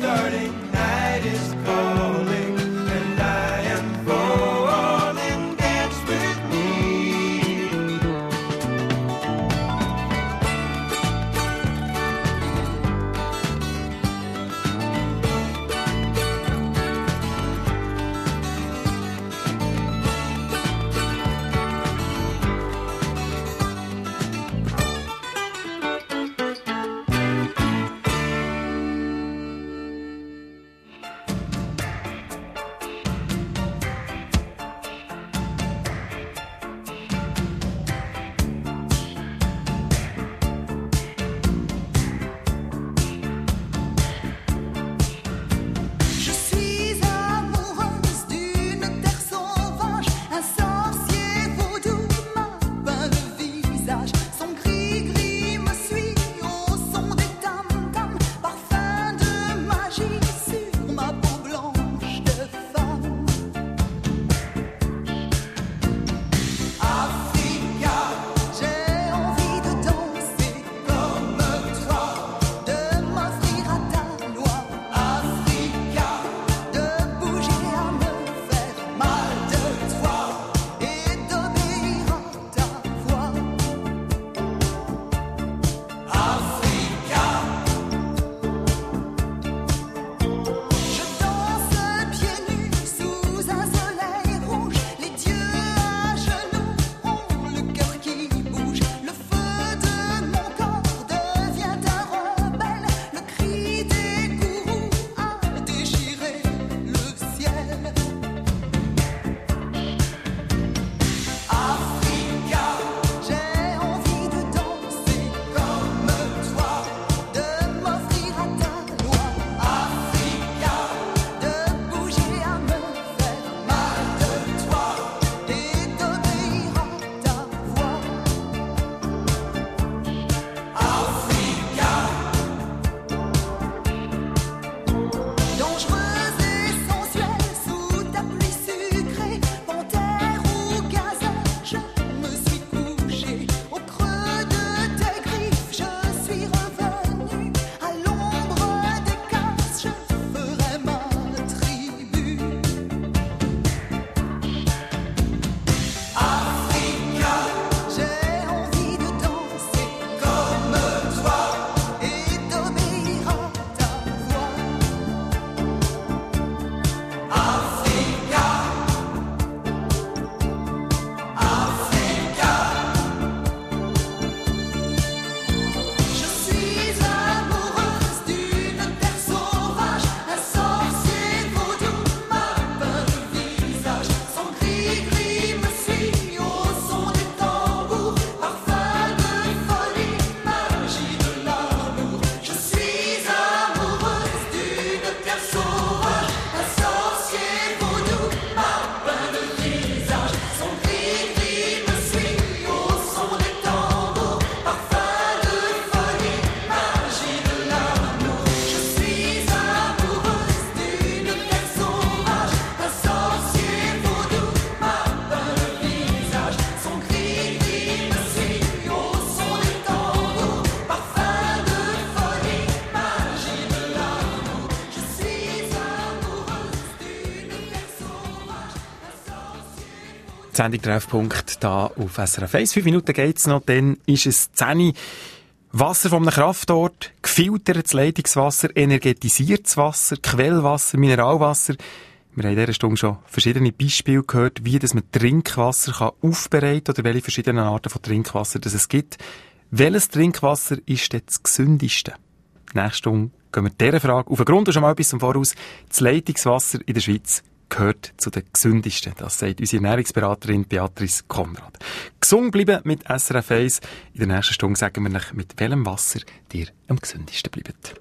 starting, night is calling, and I am falling. Dance with me. Je suis amoureuse d'une terre sauvage, un sorcier vaudou m'a peint le visage. Son gris-gris me suit au son des tam-tams, parfum de magie sur ma peau blanche de femme. Africa, j'ai envie de danser comme toi, de m'offrir à ta loi. Africa, de bouger à me faire mal de toi et d'obéir à ta voix. Africa, je danse pieds nus sous un soleil rouge. Les dieux à genoux ont le cœur qui bouge. Le feu de mon corps devient un rebelle. Le cri des gourous a déchiré le ciel. Africa, j'ai envie de danser comme toi, de m'offrir à ta loi. Africa, de bouger à me faire mal de toi et d'obéir à ta voix. Africa, dangereuse et sensuelle sous ta pluie sucrée, panthère ou gazelle, je me suis couchée au creux de tes griffes. Je suis revenue à l'ombre des casses, je ferai ma tribu. Africa, j'ai envie de danser comme toi et d'obéir à ta voix. Africa, Africa, je suis amoureuse d'une terre sauvage, un sorcier vaudou m'a peint le visage. Son gris-gris me suit au son des tambours, parfum de folie, magie de l'amour. Je suis amoureuse d'une terre sauvage, un sorcier vaudou m'a peint le visage. Son gris-gris me suit au son des tambours, parfum de folie, magie de l'amour. Je suis amoureuse d'une terre sauvage, un sorcier vaudou m'a peint le visage. Son gris-gris me suit au son des tambours, parfum de folie, magie de l'amour. Je suis amoureuse d'une terre sauvage, un sorcier. Die Sendung Treffpunkt da auf SRF 1. 5 Minuten geht's noch, dann ist es 10 Uhr. Wasser von einem Kraftort, gefiltertes Leitungswasser, energetisiertes Wasser, Quellwasser, Mineralwasser. Wir haben in dieser Stunde schon verschiedene Beispiele gehört, wie das man Trinkwasser kann aufbereiten oder welche verschiedenen Arten von Trinkwasser das es gibt. Welches Trinkwasser ist denn das gesündeste? Nächste Stunde gehen wir dieser Frage auf den Grund und schon mal etwas zum Voraus. Das Leitungswasser in der Schweiz gehört zu den gesündesten. Das sagt unsere Ernährungsberaterin Beatrice Konrad. Gesund bleiben mit SRF 1. In der nächsten Stunde sagen wir euch, mit welchem Wasser ihr am gesündesten bleibt.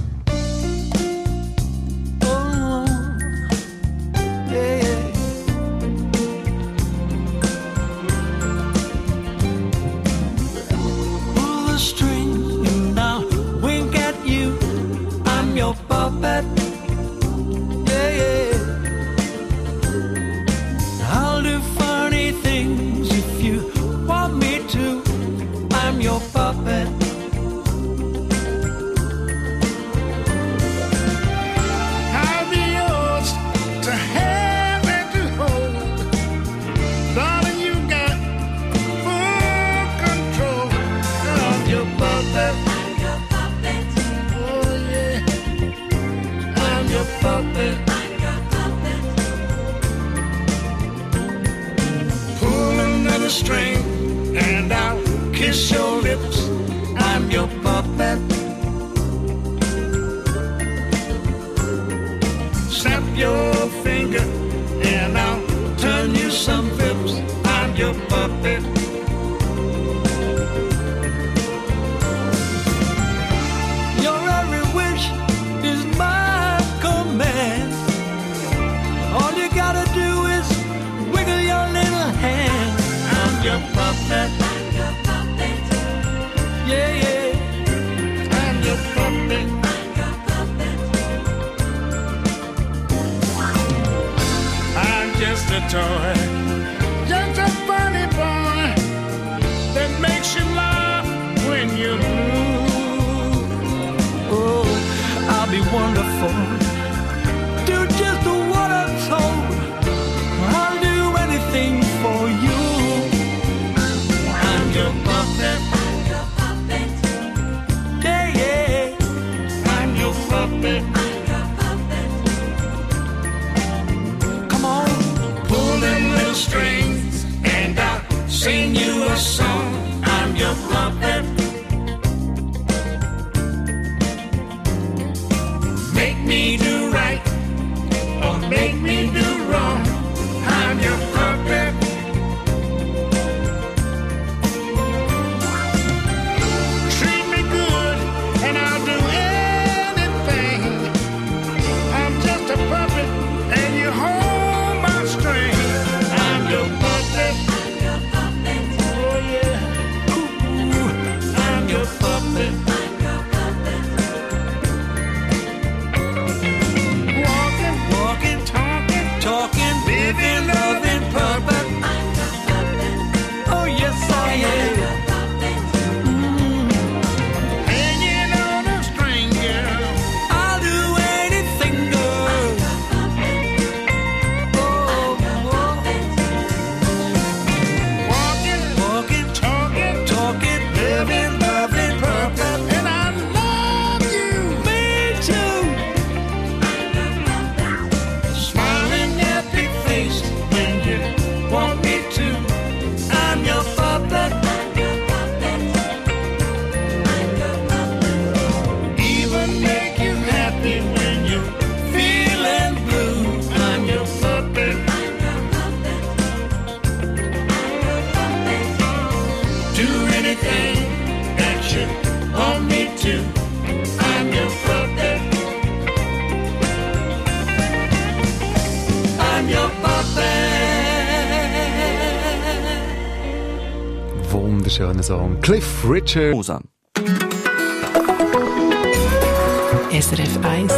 Pull the string and I'll wink at you. I'm your puppet. Yeah, yeah. I'll do funny things if you want me to. I'm your puppet. kiss your lips, I'm your puppet. Snap your finger and I'll turn you some pips, I'm your puppet. Your every wish is my command. All you gotta do is wiggle your little hand. I'm your puppet. I'm your puppet. Yeah, yeah. I'm your puppet. I'm your puppet. I'm just a toy. Just a funny boy that makes you laugh when you're blue. Oh, I'll be wonderful. Do just what I'm told. I'll do anything for you. I'm your puppet. I'm your puppet. Yeah, yeah. I'm your puppet. I'm your puppet. Come on, pull them little strings and I'll sing you a song. I'm your puppet. Make me do right or make me do wrong. I'm your puppet. Treat me good and I'll do anything. I'm just a puppet and you hold my string. I'm your puppet. I'm your puppet. Oh yeah. Ooh, I'm your puppet. I'm your puppet. Walking, walking, talking, living, loving puppet. I'm your puppet. Oh yes I am. Hanging on a string, girl. I'll do anything, girl. Walking, walking, talking, living, loving puppet. And I love you. Me too. Smiling happy face when you want me to. I'm your puppet. I'm your puppet. I'm your puppet. Even make you happy when you're feeling blue. I'm your puppet. I'm your puppet. I'm your puppet. Do anything that you want me to. I'm your puppet. I'm your puppet. Wunderschöner Song. Cliff Richard. SRF 1.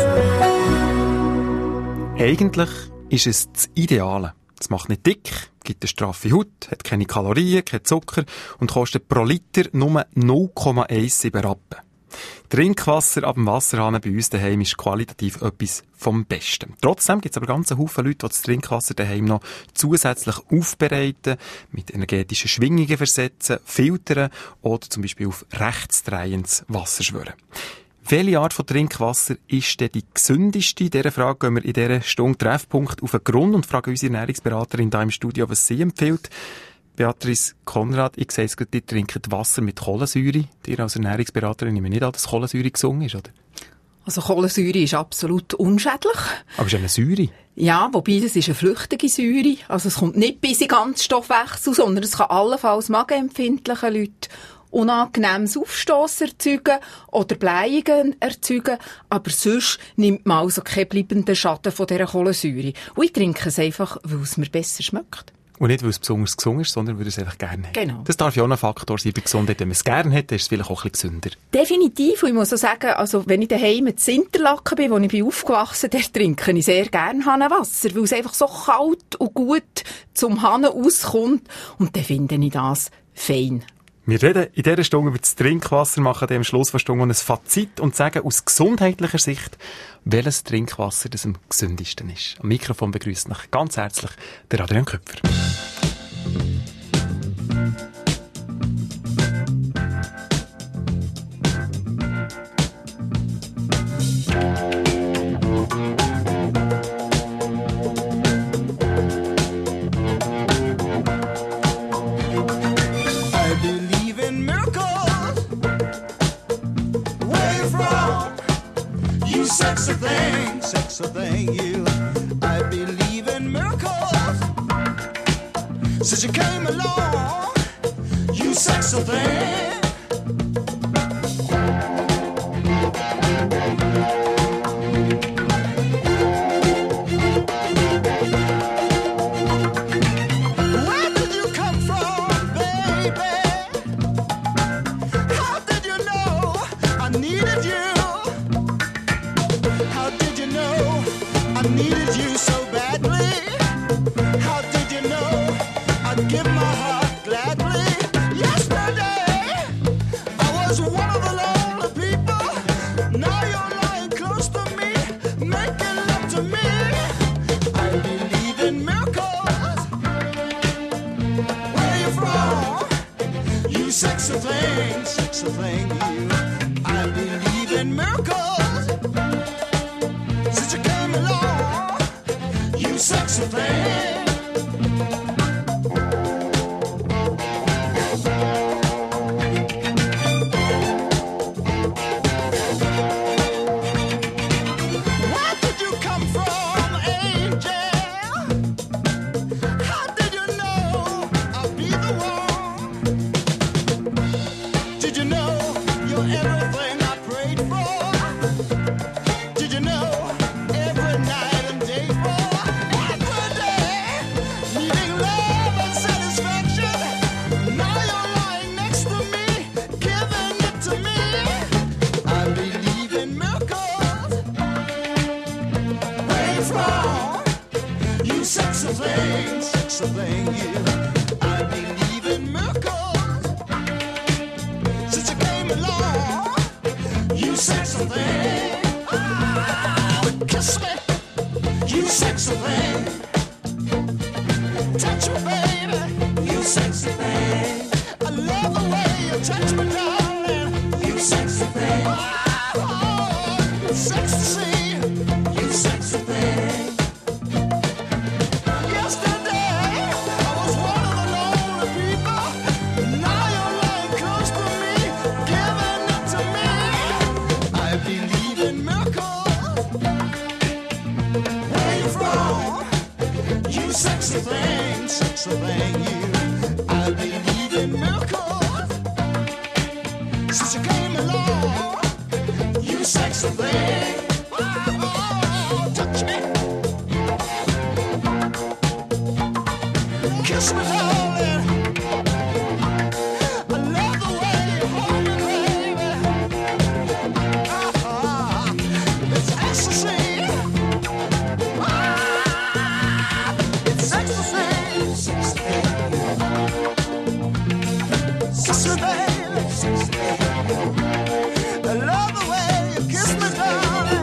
Eigentlich ist es das Ideale. Es macht nicht dick, gibt eine straffe Haut, hat keine Kalorien, kein Zucker und kostet pro Liter nur 0,17 Rappen. Trinkwasser ab dem Wasserhahn bei uns daheim ist qualitativ etwas vom Besten. Trotzdem gibt es aber ganz Haufen Leute, die das Trinkwasser daheim noch zusätzlich aufbereiten, mit energetischen Schwingungen versetzen, filtern oder zum Beispiel auf rechtsdrehendes Wasser schwören. Welche Art von Trinkwasser ist denn die gesündeste? In dieser Frage gehen wir in dieser Stunde Treffpunkt auf den Grund und fragen unsere Ernährungsberaterin hier im Studio, was sie empfiehlt. Beatrice Konrad, ich sehe es gerade, die trinken Wasser mit Kohlensäure. Dir als Ernährungsberaterin nehme ich nicht an, dass Kohlensäure gesund ist, oder? Also Kohlensäure ist absolut unschädlich. Aber es ist eine Säure. Ja, wobei das ist eine flüchtige Säure. Also es kommt nicht bis in den ganzen Stoffwechsel, sondern es kann allenfalls magenempfindlichen Leuten unangenehmes Aufstossen erzeugen oder Blähungen erzeugen, aber sonst nimmt man also keinen bleibenden Schaden von dieser Kohlensäure. Und ich trinke es einfach, weil es mir besser schmeckt. Und nicht, weil es besonders gesund ist, sondern weil es einfach gerne hat. Genau. Das darf ja auch ein Faktor sein bei Gesundheit. Wenn man es gerne hat, ist es vielleicht auch ein bisschen gesünder. Definitiv. Und ich muss auch sagen, also, wenn ich daheim in Interlaken bin, wo ich bin aufgewachsen bin, trinke ich sehr gerne Hahnenwasser, weil es einfach so kalt und gut zum Hahn auskommt. Und dann finde ich das fein. Wir reden in dieser Stunde über das Trinkwasser, machen dem Schluss der Stunde ein Fazit und sagen aus gesundheitlicher Sicht, welches Trinkwasser das am gesündesten ist. Am Mikrofon begrüßt mich ganz herzlich der Adrian Köpfer. I believe in miracles. sexy thing, you. I believe in miracles. Since you came along, you sexy thing. Where did you come from, baby? How did you know I needed you? How did you know I needed you so badly? How did you know I'd give my heart gladly? Yesterday, I was one of the lonely people. Now you're lying close to me, making love to me. I believe in miracles. Where you from? You sexy thing, you. I believe in miracles. Since you came along, you sexy thing. Where did you come from, angel? How did you know I'd be the one? Did you know you're everything I prayed for? Did you know every night and day for? Every day, needing love and satisfaction. Now you're lying next to me, giving it to me. I believe in miracles. Where you from? You sexy thing, you. I believe in miracles. Since you came along, you sexy thing. Ah, kiss me, you sexy thing. Touch me, baby, you sexy thing. I love the way you touch me, darling, you sexy thing. Oh, it's ecstasy, you sexy thing. Yesterday, I was one of the lonely people. Now you're lying close to me, giving it to me. I believe in miracles. Where you from? You sexy thing, you. I believe in miracles. Since you came along, you sexy thing. Oh, touch me. Kiss me, darling. I love the way you hold me, baby. Ah, it's ecstasy. Ah, it's ecstasy. Kiss me, baby. I love the way you kiss me, darling.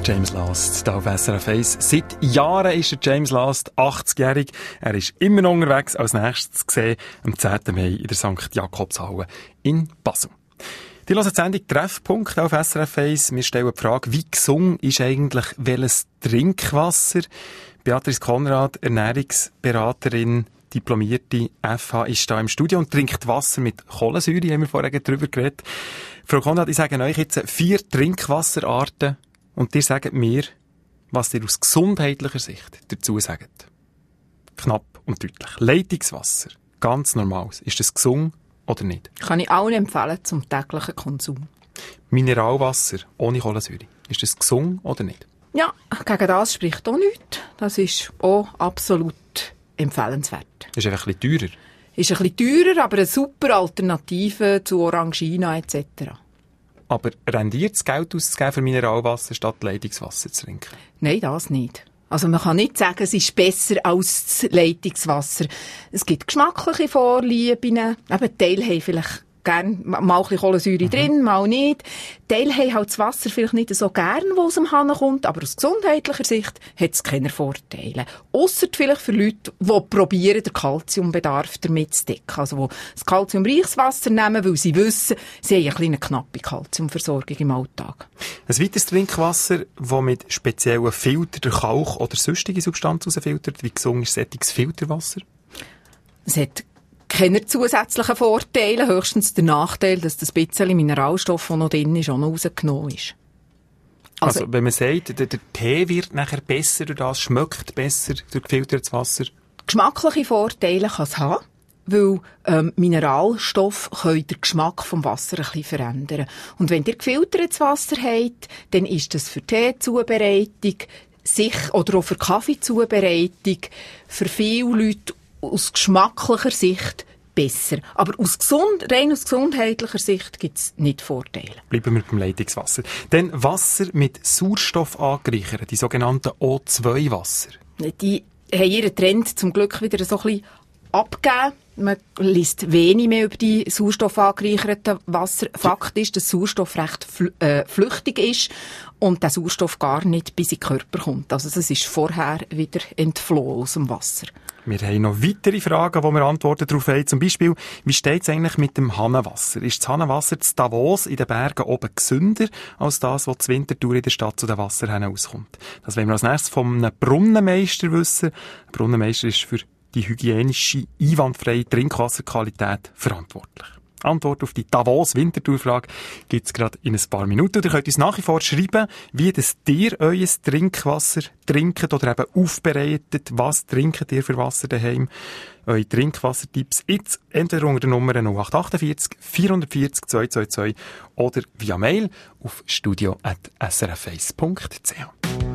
James Last, da auf SRF 1. Seit Jahren ist der James Last 80-jährig. Er ist immer noch unterwegs. Als nächstes gesehen am 10. Mai in der St. Jakobshalle in Basel. Die hören die Sendung Treffpunkt auf SRF 1. Wir stellen die Frage, wie gesund ist eigentlich welches Trinkwasser? Beatrice Konrad, Ernährungsberaterin, diplomierte FH, ist da im Studio und trinkt Wasser mit Kohlensäure, haben wir vorher darüber geredet. Frau Konrad, ich sage euch jetzt 4 Trinkwasserarten und ihr sagt mir, was ihr aus gesundheitlicher Sicht dazu sagt. Knapp und deutlich. Leitungswasser, ganz normales. Ist das gesund oder nicht? Kann ich allen empfehlen zum täglichen Konsum. Mineralwasser ohne Kohlensäure, ist das gesund oder nicht? Ja, gegen das spricht auch nichts. Das ist auch absolut empfehlenswert. Ist einfach ein bisschen teurer. Ist ein bisschen teurer, aber eine super Alternative zu Orangina etc. Aber rendiert es Geld auszugeben für Mineralwasser statt Leitungswasser zu trinken? Nein, das nicht. Also man kann nicht sagen, es ist besser als das Leitungswasser. Es gibt geschmackliche Vorlieben. Eben, Teile haben vielleicht gern mal ein bisschen Kohlensäure drin, mal nicht. Teile haben halt das Wasser vielleicht nicht so gern, das aus dem Hahn kommt, aber aus gesundheitlicher Sicht hat es keine Vorteile. Ausser vielleicht für Leute, die probieren, den Kalziumbedarf damit zu decken. Also, die das kalziumreiches Wasser nehmen, weil sie wissen, sie haben eine kleine knappe Kalziumversorgung im Alltag. Ein weiteres Trinkwasser, das mit speziellen Filtern der Kalk oder sonstige Substanz rausfiltert, wie gesund ist solches Filterwasser? Es hat keine zusätzlichen Vorteile, höchstens der Nachteil, dass das bisschen Mineralstoff, der noch drin ist, auch noch rausgenommen ist. Also wenn man sagt, der Tee wird nachher besser durch das, schmeckt besser durch gefiltertes Wasser? Geschmackliche Vorteile kann es haben, weil Mineralstoffe können den Geschmack vom Wasser ein bisschen verändern. Und wenn ihr gefiltertes Wasser habt, dann ist das für Teezubereitung oder auch für Kaffeezubereitung für viele Leute aus geschmacklicher Sicht besser. Aber rein aus gesundheitlicher Sicht gibt es nicht Vorteile. Bleiben wir beim Leitungswasser. Dann Wasser mit Sauerstoff angereichert, die sogenannten O2-Wasser. Die haben ihren Trend zum Glück wieder so ein bisschen abgegeben. Man liest wenig mehr über die sauerstoffangereicherten Wasser. Fakt ist, dass Sauerstoff recht flüchtig ist und der Sauerstoff gar nicht bis in den Körper kommt. Also es ist vorher wieder entflohen aus dem Wasser. Wir haben noch weitere Fragen, wo wir Antworten darauf haben. Zum Beispiel, wie steht es eigentlich mit dem Hahnenwasser? Ist das Hahnenwasser zu Davos in den Bergen oben gesünder als das, was zur Winterthur in der Stadt zu den Wasserhähnen auskommt? Das wollen wir als nächstes vom Brunnenmeister wissen. Ein Brunnenmeister ist für die hygienische, einwandfreie Trinkwasserqualität verantwortlich. Antwort auf die Davos-Winterthur-Frage gibt es gerade in ein paar Minuten. Ihr könnt uns nach wie vor schreiben, wie das ihr euer Trinkwasser trinkt oder eben aufbereitet. Was trinkt ihr für Wasser daheim? Eure Trinkwassertipps jetzt entweder unter der Nummer 0848 440 222 oder via Mail auf studio@srf1.ch.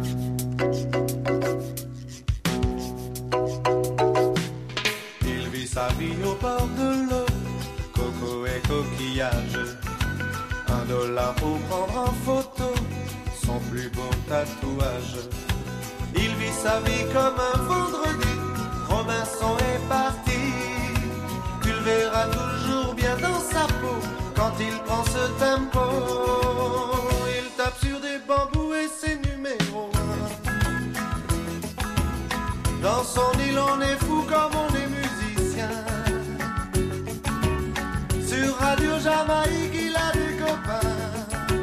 Sa vie au bord de l'eau, coco et coquillage. $1 pour prendre en photo son plus beau tatouage. Il vit sa vie comme un vendredi, Robinson est parti. Tu le verras toujours bien dans sa peau quand il prend ce tempo. Il tape sur des bambous et ses numéros 1. Dans son île on est fou comme on est musicien. Sur Radio Jamaïque, il a des copains.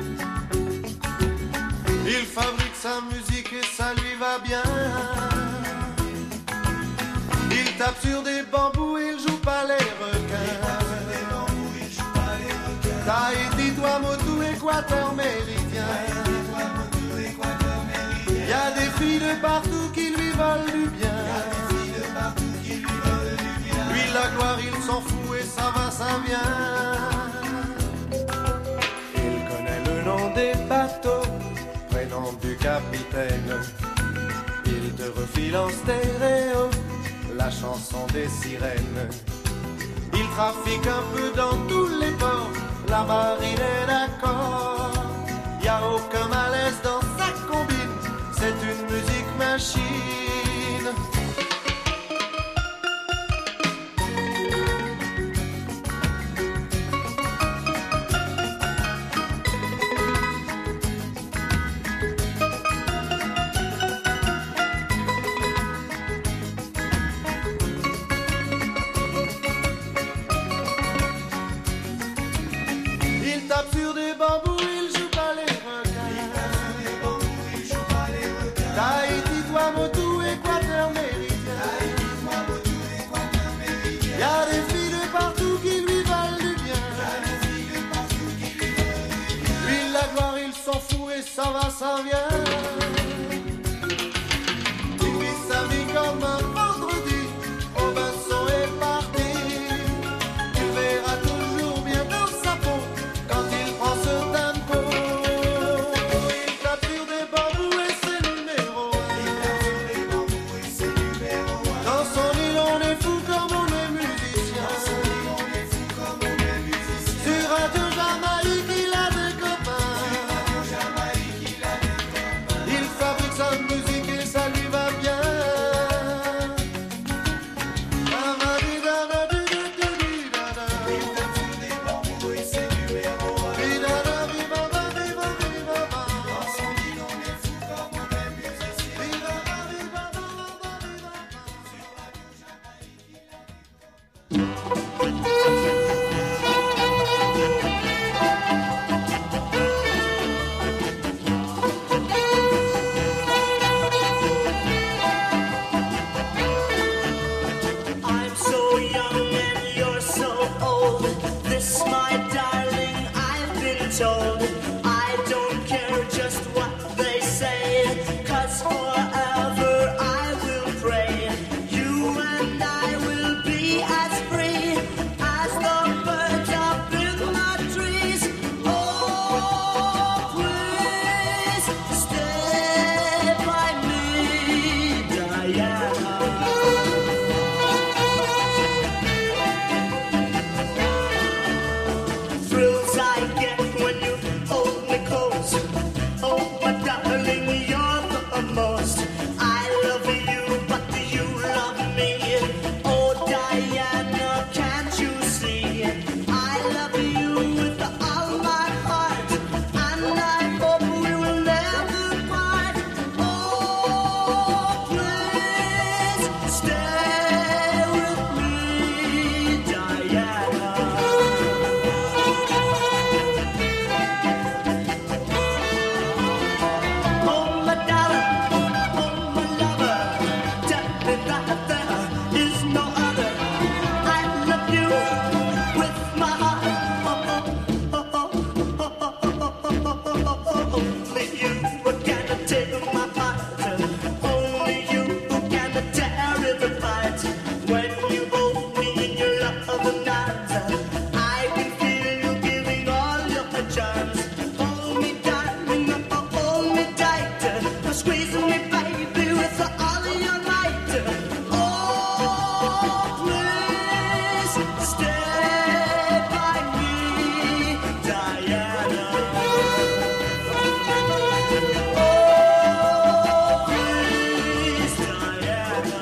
Il fabrique sa musique et ça lui va bien. Il tape sur des bambous, il joue pas les requins. Tahiti, Tuamotu, Équateur méridien. Y a des filles de partout qui lui veulent du bien. Lui la gloire il s'en fout et ça va ça vient. Il connaît le nom des bateaux, prénom du capitaine. Il te refile en stéréo la chanson des sirènes. Il trafique un peu dans tous les ports, la marine est d'accord. Y a aucun malaise dans sa combine, c'est une musique machine. ça va, ça vient. Il vit sa vie comme un vendredi. Robinson est parti. Il verra toujours bien dans sa peau quand il prend ce tempo. Il tape sur des bambous et c'est numéro 1. Dans son île on est fou comme on est musicien. Sur Radio Jamaïque il a des copains. Il fabrique sa musique et ça lui va bien. I'm so young and you're so old. This, my darling, I've been told. I don't care just what they say, 'cause forever I will pray. You and I will be as free as the birds up in the trees. Oh, please stay by me, Diana. Thrills I get when you hold me close. Oh, my darling, you're the most. I love you, but you love me. Oh, Diana, can't you see? I love you with all my heart, and I hope we will never part. Oh, please stay with me, Diana. Oh, my darling, oh, my lover, tell me that there is no other. I love you with my heart. Only you can take my part. Only you can tear it apart. When you hold me in your loving arms, I can feel you giving all your charms. Hold me, darling, hold me tight. Squeeze me, baby, with all of your might. Oh, please stay by me, Diana. Oh, please, Diana.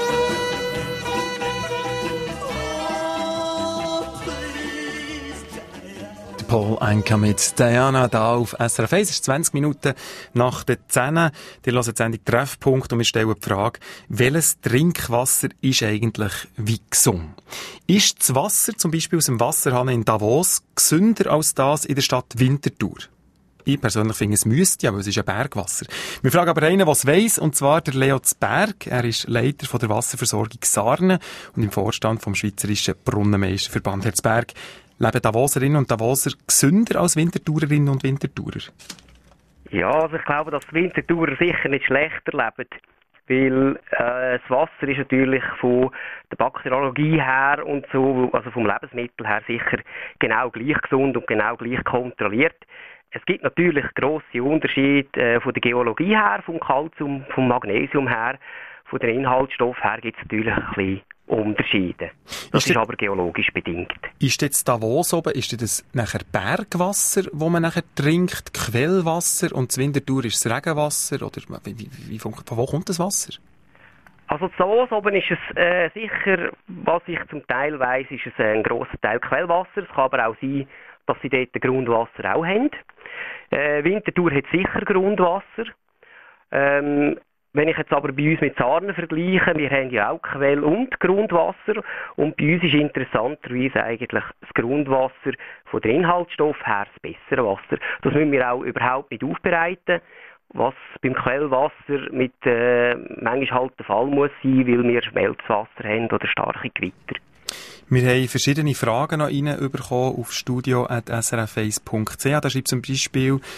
Oh, please, Diana. Paul Anka mit Diana da auf SRF 1. Es ist 20 Minuten nach der 10. Die hören die Sendung Treffpunkt und wir stellen die Frage, welches Trinkwasser ist eigentlich wie gesund? Ist das Wasser zum Beispiel aus dem Wasserhahn in Davos gesünder als das in der Stadt Winterthur? Ich persönlich finde, es müsste, aber es ist ein Bergwasser. Wir fragen aber einen, der es weiss, und zwar der Leo Zberg. Er ist Leiter von der Wasserversorgung Sarnen und im Vorstand vom Schweizerischen Brunnenmeisterverband. Herr Zberg, leben Davoserinnen und Davoser gesünder als Winterthurerinnen und Winterthurer? Ja, also ich glaube, dass die Winterthurer sicher nicht schlechter leben, weil das Wasser ist natürlich von der Bakteriologie her und so, also vom Lebensmittel her sicher genau gleich gesund und genau gleich kontrolliert. Es gibt natürlich grosse Unterschiede von der Geologie her, vom Calcium, vom Magnesium her, von den Inhaltsstoffen her gibt es natürlich ein bisschen Unterschiede. Das ist aber geologisch bedingt. Ist jetzt Davos oben, ist das nachher Bergwasser, wo man nachher trinkt, Quellwasser, und das Winterthur ist das Regenwasser, oder von wo kommt das Wasser? Also zu Davos oben ist es sicher, was ich zum Teil weiss, ist es ein grosser Teil Quellwasser. Es kann aber auch sein, dass sie dort Grundwasser auch haben. Winterthur hat sicher Grundwasser. Wenn ich jetzt aber bei uns mit Sarnen vergleiche, wir haben ja auch Quell- und Grundwasser, und bei uns ist interessanterweise eigentlich das Grundwasser von den Inhaltsstoffen her das bessere Wasser. Das müssen wir auch überhaupt nicht aufbereiten, was beim Quellwasser mit manchmal halt der Fall muss sein, weil wir Schmelzwasser haben oder starke Gewitter. Wir haben verschiedene Fragen noch reinbekommen auf studio@srf1.ch. Da schreibt zum Beispiel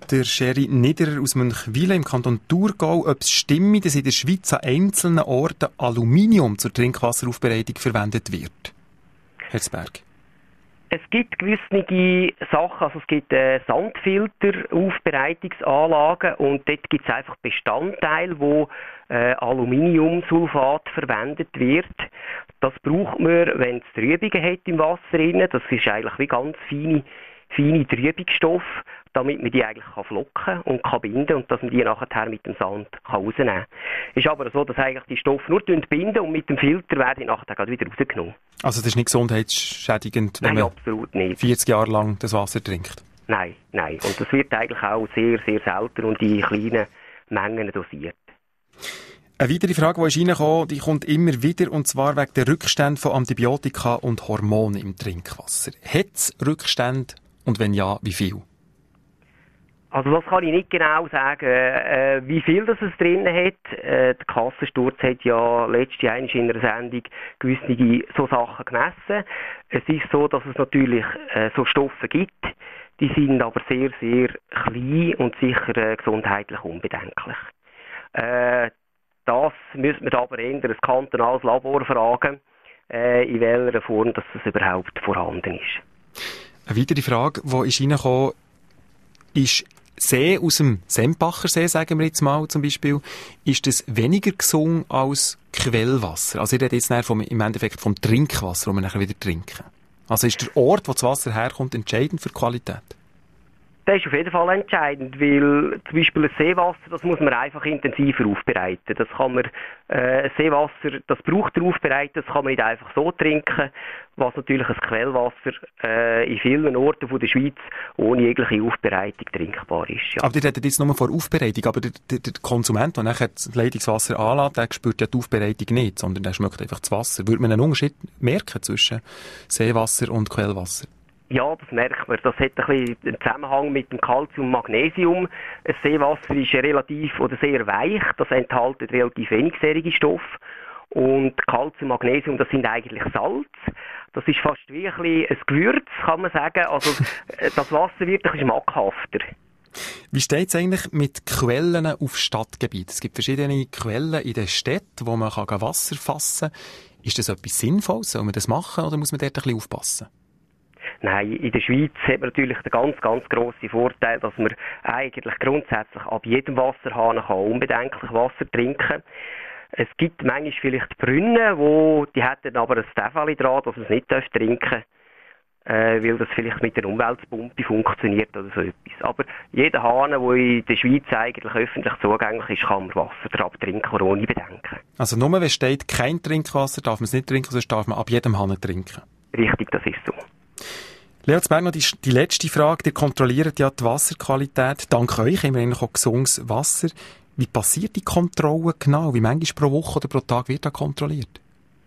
der Sherry Niederer aus Münchwilen im Kanton Thurgau, ob es stimmt, dass in der Schweiz an einzelnen Orten Aluminium zur Trinkwasseraufbereitung verwendet wird. Herr Zberg. Es gibt gewisse Sachen, also es gibt Sandfilter-Aufbereitungsanlagen und dort gibt es einfach Bestandteile, wo Aluminiumsulfat verwendet wird. Das braucht man, wenn es Trübungen hat im Wasser drin. Das ist eigentlich wie ganz feine Trübungsstoffe, damit man die eigentlich flocken und binden und dass man die nachher mit dem Sand rausnehmen kann. Es ist aber so, dass eigentlich die Stoffe nur binden und mit dem Filter werden die nachher wieder rausgenommen. Also das ist nicht gesundheitsschädigend, wenn man absolut nicht 40 Jahre lang das Wasser trinkt? Nein. Und das wird eigentlich auch sehr, sehr selten und in kleinen Mengen dosiert. Eine weitere Frage, die ist reingekommen, die kommt immer wieder, und zwar wegen der Rückstände von Antibiotika und Hormonen im Trinkwasser. Hat es Rückstände und wenn ja, wie viel? Also das kann ich nicht genau sagen, wie viel das es drin hat. Der Kassensturz hat ja letztes Jahr in einer Sendung gewisse so Sachen gemessen. Es ist so, dass es natürlich so Stoffe gibt, die sind aber sehr, sehr klein und sicher gesundheitlich unbedenklich. Das müsste man aber eher ein kantonales Labor fragen, in welcher Form das überhaupt vorhanden ist. Eine weitere Frage, die ist reingekommen, ist See aus dem Sempacher See, sagen wir jetzt mal zum Beispiel, ist das weniger gesund als Quellwasser? Also ich rede jetzt im Endeffekt vom Trinkwasser, das wir nachher wieder trinken. Also ist der Ort, wo das Wasser herkommt, entscheidend für die Qualität? Das ist auf jeden Fall entscheidend, weil zum Beispiel ein Seewasser, das muss man einfach intensiver aufbereiten. Das kann man, Seewasser, das braucht der Aufbereitung, das kann man nicht einfach so trinken, was natürlich ein Quellwasser in vielen Orten von der Schweiz ohne jegliche Aufbereitung trinkbar ist. Ja. Aber ihr redet jetzt nur von Aufbereitung, aber der Konsument, der nachher das Leitungswasser anlässt, der spürt ja die Aufbereitung nicht, sondern der schmeckt einfach das Wasser. Würde man einen Unterschied merken zwischen Seewasser und Quellwasser? Ja, das merkt man. Das hat ein bisschen einen Zusammenhang mit dem Calcium und Magnesium. Ein Seewasser ist relativ oder sehr weich. Das enthält relativ wenig säurige Stoffe. Und Calcium und Magnesium, das sind eigentlich Salz. Das ist fast wie ein Gewürz, kann man sagen. Also, das Wasser wird ein bisschen schmackhafter. Wie steht es eigentlich mit Quellen auf Stadtgebiet? Es gibt verschiedene Quellen in den Städten, wo man Wasser fassen kann. Ist das etwas Sinnvolles? Soll man das machen oder muss man dort ein bisschen aufpassen? Nein, in der Schweiz hat man natürlich den ganz, ganz grossen Vorteil, dass man eigentlich grundsätzlich ab jedem Wasserhahn unbedenklich Wasser trinken kann. Es gibt manchmal vielleicht Brunnen, die hätten aber ein Stefeli dran, dass man es nicht trinken darf, weil das vielleicht mit der Umweltpumpe funktioniert oder so etwas. Aber jeder Hahn, der in der Schweiz eigentlich öffentlich zugänglich ist, kann man Wasser drauf trinken, ohne Bedenken. Also nur wenn steht kein Trinkwasser, darf man es nicht trinken, sonst darf man ab jedem Hahn trinken? Richtig, das ist so. Leo Zberg, noch die letzte Frage. Ihr kontrolliert ja die Wasserqualität. Dank euch haben wir eigentlich auch gesundes Wasser. Wie passiert die Kontrolle genau? Wie manchmal pro Woche oder pro Tag wird da kontrolliert?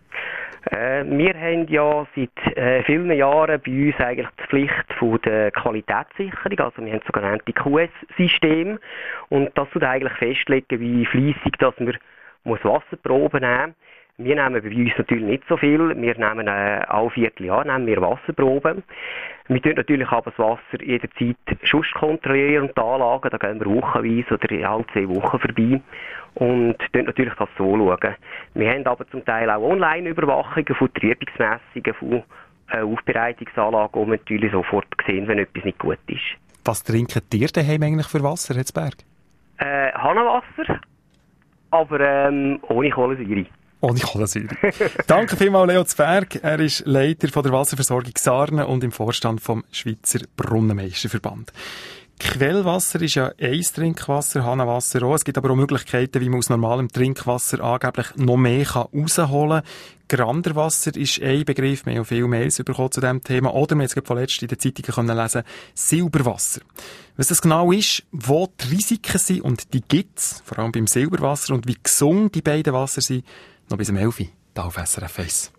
Wir haben ja seit vielen Jahren bei uns eigentlich die Pflicht von der Qualitätssicherung. Also wir haben das sogenannte QS-System. Und das tut eigentlich festlegen, wie fleissig dass man Wasserproben nehmen muss. Wir nehmen bei uns natürlich nicht so viel. Wir nehmen alle Vierteljahr Wasserproben. Wir tun natürlich aber das Wasser jederzeit schon kontrollieren und die Anlagen. Da gehen wir wochenweise oder alle 2 Wochen vorbei und tun natürlich das so schauen. Wir haben aber zum Teil auch Online-Überwachungen von Trübungsmessungen, von Aufbereitungsanlagen, wo wir natürlich sofort sehen, wenn etwas nicht gut ist. Was trinken ihr daheim eigentlich für Wasser, Herr Zberg? Hahnenwasser, aber ohne Kohlensäure. Ohne Kohlensäure. Danke vielmals, Leo Zberg. Er ist Leiter von der Wasserversorgung Sarnen und im Vorstand vom Schweizer Brunnenmeisterverband. Quellwasser ist ja ein Trinkwasser, Hahnenwasser auch. Es gibt aber auch Möglichkeiten, wie man aus normalem Trinkwasser angeblich noch mehr rausholen kann. Granderwasser ist ein Begriff. Wir haben auch viele Mails bekommen zu diesem Thema. Oder wir haben jetzt vorletzt in den Zeitungen lesen, Silberwasser. Was das genau ist, wo die Risiken sind, und die gibt es, vor allem beim Silberwasser, und wie gesund die beiden Wasser sind, noch bis 11 Uhr, hier auf SRF 1.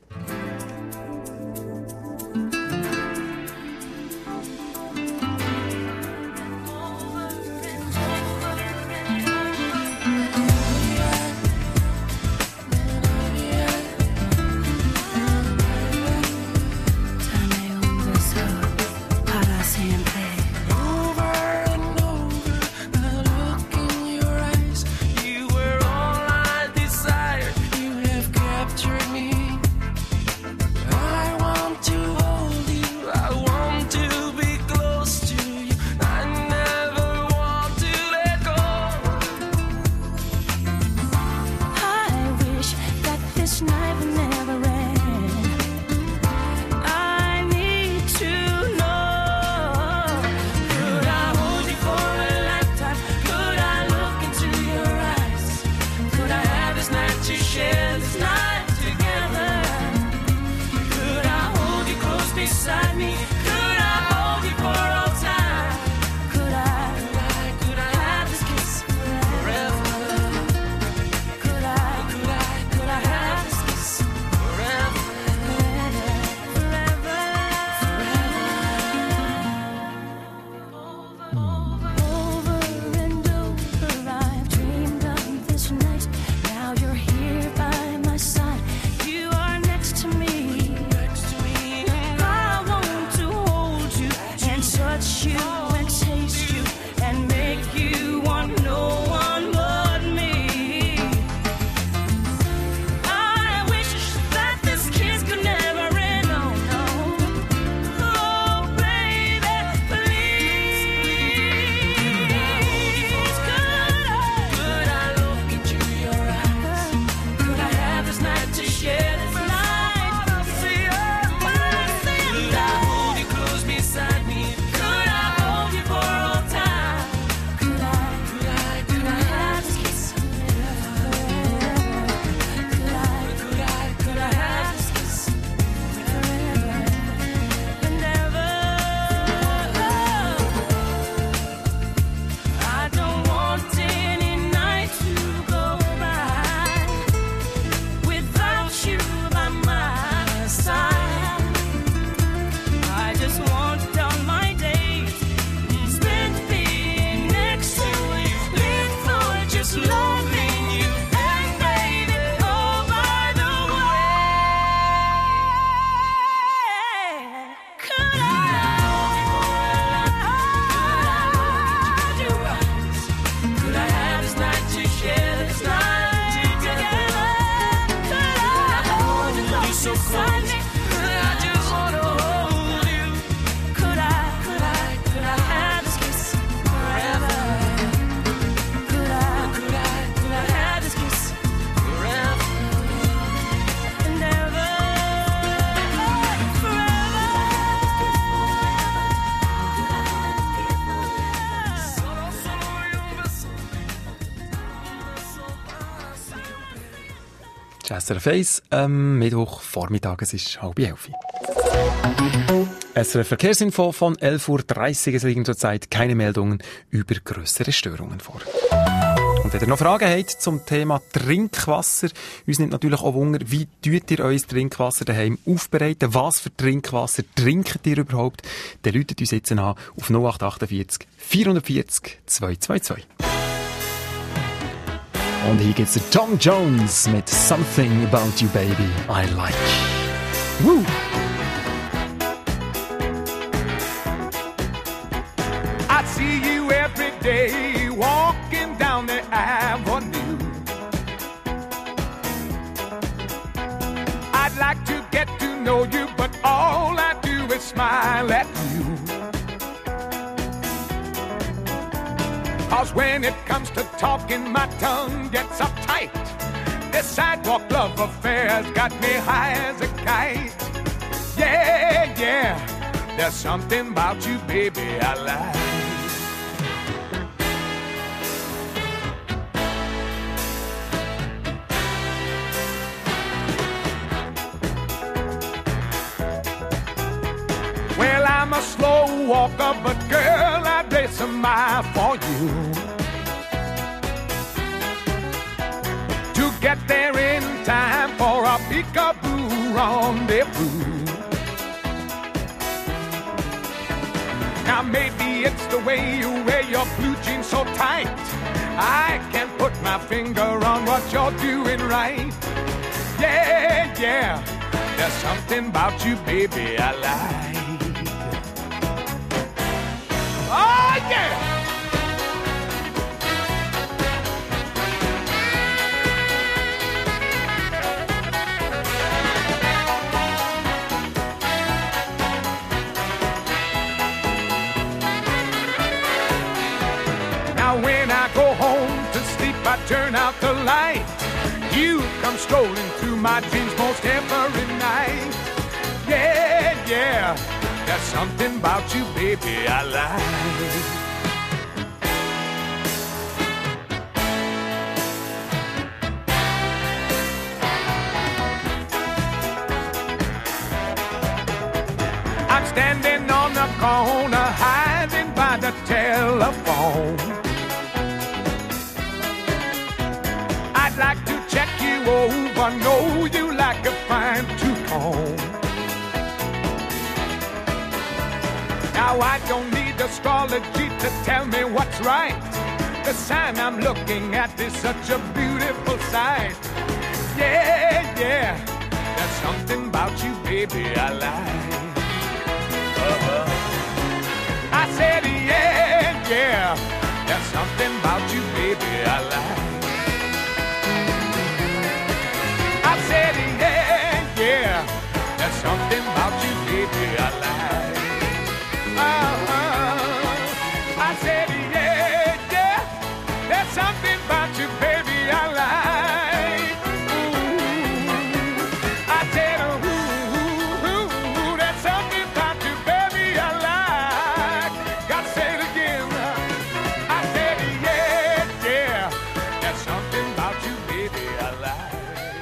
Para siempre. Over and over SRF 1, Mittwochvormittag, es ist 10:30. SRF Verkehrsinfo von 11:30 Uhr. Es liegen zurzeit keine Meldungen über grössere Störungen vor. Und wenn ihr noch Fragen habt zum Thema Trinkwasser, uns nimmt natürlich auch Wunder, wie tut ihr euer Trinkwasser daheim aufbereiten? Was für Trinkwasser trinkt ihr überhaupt? Dann läutet uns jetzt an auf 0848 440 222. Und hier geht's zu Tom Jones mit Something About You Baby I Like. Woo! I see you every day walking down the avenue. I'd like to get to know you, but all I do is smile at you. 'Cause when it comes to talking, my tongue gets uptight. This sidewalk love affair's got me high as a kite. Yeah, yeah, there's something about you, baby, I like. Well, I'm a slow walker, but girl, I'd race a mile for you. To get there in time for a peekaboo rendezvous. Now maybe it's the way you wear your blue jeans so tight. I can't put my finger on what you're doing right. Yeah, yeah, there's something about you, baby, I like. Oh, yeah! Now when I go home to sleep, I turn out the light. You come strolling through my dreams most every night. Yeah, yeah, there's something about you, baby, I like. I'm standing on the corner, hiding by the telephone. I'd like to check you over, know you like a fine two-tone. Now I don't need astrology to tell me what's right. The sign I'm looking at is such a beautiful sight. Yeah, yeah, there's something about you, baby, I like. I said, yeah, yeah, there's something about you, baby, I like. I said, yeah, yeah, there's something about you, baby, I like. I said, yeah, yeah, there's something about you, baby, I like. Ooh, I said, ooh, there's something about you, baby, I like. Got to say it again. I said, yeah, yeah, there's something about you, baby, I like.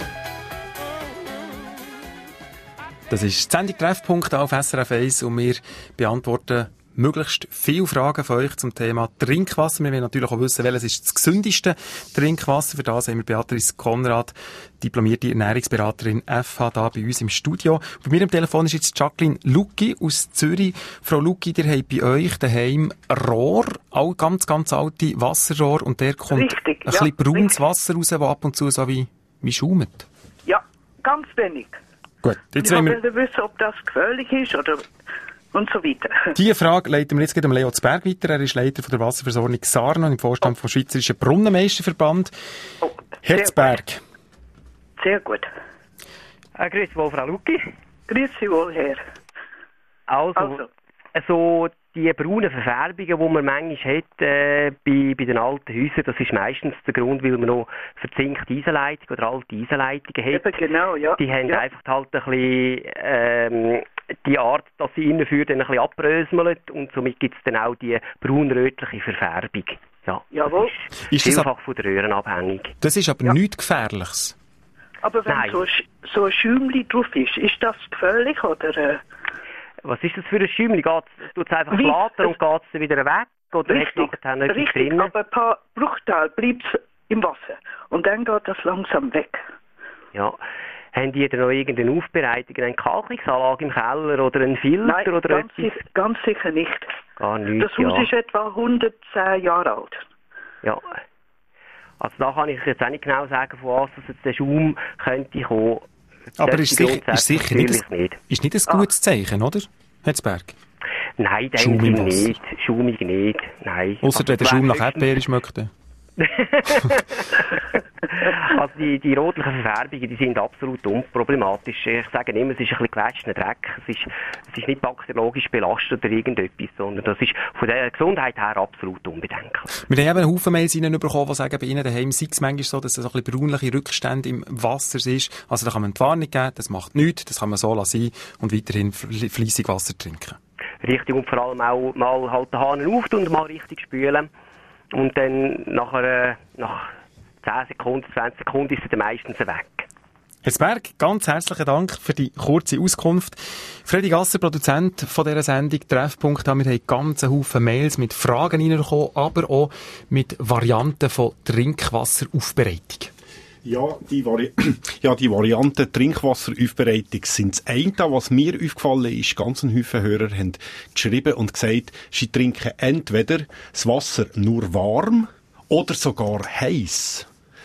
Das ist die Sendung Treffpunkt auf SRF 1 und wir beantworten möglichst viele Fragen von euch zum Thema Trinkwasser. Wir wollen natürlich auch wissen, welches ist das gesündeste Trinkwasser. Für das haben wir Beatrice Konrad, diplomierte Ernährungsberaterin FH, da bei uns im Studio. Bei mir am Telefon ist jetzt Jacqueline Lucki aus Zürich. Frau Lucki, ihr habt bei euch daheim Rohr, auch ganz, ganz alte Wasserrohr und der kommt Richtig, ein bisschen braunes Wasser raus, das ab und zu so wie schaumt. Ja, ganz wenig. Gut, jetzt Ich wollen will wissen, ob das gefährlich ist oder und so weiter. Diese Frage leiten wir jetzt gleich Leo Zberg weiter. Er ist Leiter von der Wasserversorgung Sarnen und im Vorstand vom Schweizerischen Brunnenmeisterverband. Herr Zberg. Sehr gut. Grüezi wohl, Frau Lucki. Grüezi wohl, Herr. Also die braunen Verfärbungen, die man manchmal hat bei den alten Häusern, das ist meistens der Grund, weil man noch verzinkte Eisenleitungen oder alte Eisenleitungen hat. Eben genau, ja. Die haben einfach halt ein bisschen die Art, dass sie innen für dann ein bisschen abbröseln und somit gibt es dann auch die braun-rötliche Verfärbung. Ja, jawohl. Ist vielfach von der Röhren abhängig. Das ist aber nichts Gefährliches. Aber wenn Nein. so ein Schäumchen drauf ist das gefährlich, oder? Was ist das für ein Schäumchen? Tut es einfach Wie? flattern und geht es wieder weg? Oder Richtig, hat nachher etwas richtig, drin? aber ein paar Bruchteile bleibt im Wasser. Und dann geht das langsam weg. Ja. Haben die denn noch irgendeine Aufbereitung, eine Kalkungsanlage im Keller oder einen Filter Nein, oder etwas? ganz sicher nicht. Gar nichts, Das Haus ist etwa 110 Jahre alt. Ja. Also da kann ich jetzt auch nicht genau sagen, von was jetzt der Schaum könnte kommen. Aber Das ist sicher nicht nicht. Ist nicht ein gutes Zeichen, oder, Hetzberg? Nein, denke Schaum im ich Wasser. nicht. Schaumig nicht, nein. Ausser wenn der Also, Schaum nach höchstens- Erdbeere schmeckt. Also die rotlichen Verfärbungen, die sind absolut unproblematisch. Ich sage immer, es ist ein bisschen gewäschter Dreck. Es ist nicht bakteriologisch belastet oder irgendetwas, sondern das ist von der Gesundheit her absolut unbedenklich. Wir haben eben einen Haufen Mails reinbekommen, die sagen, bei Ihnen daheim sei es manchmal so, dass es so ein bisschen braunliche Rückstände im Wasser ist. Also da kann man die Warnung geben, das macht nichts, das kann man so lassen und weiterhin fleissig Wasser trinken. Richtig, und vor allem auch mal halt den Hahn auftun und mal richtig spülen. Und dann nach 10 Sekunden, 20 Sekunden ist er dann meistens weg. Hetzberg, ganz herzlichen Dank für die kurze Auskunft. Freddy Gasser, Produzent von dieser Sendung Treffpunkt, wir haben ganz Haufen Mails mit Fragen reingekommen, aber auch mit Varianten von Trinkwasseraufbereitung. Ja, die Variante Trinkwasseraufbereitung sind das eine. Was mir aufgefallen ist, ganz ein Haufen Hörer haben geschrieben und gesagt, sie trinken entweder das Wasser nur warm oder sogar heiß.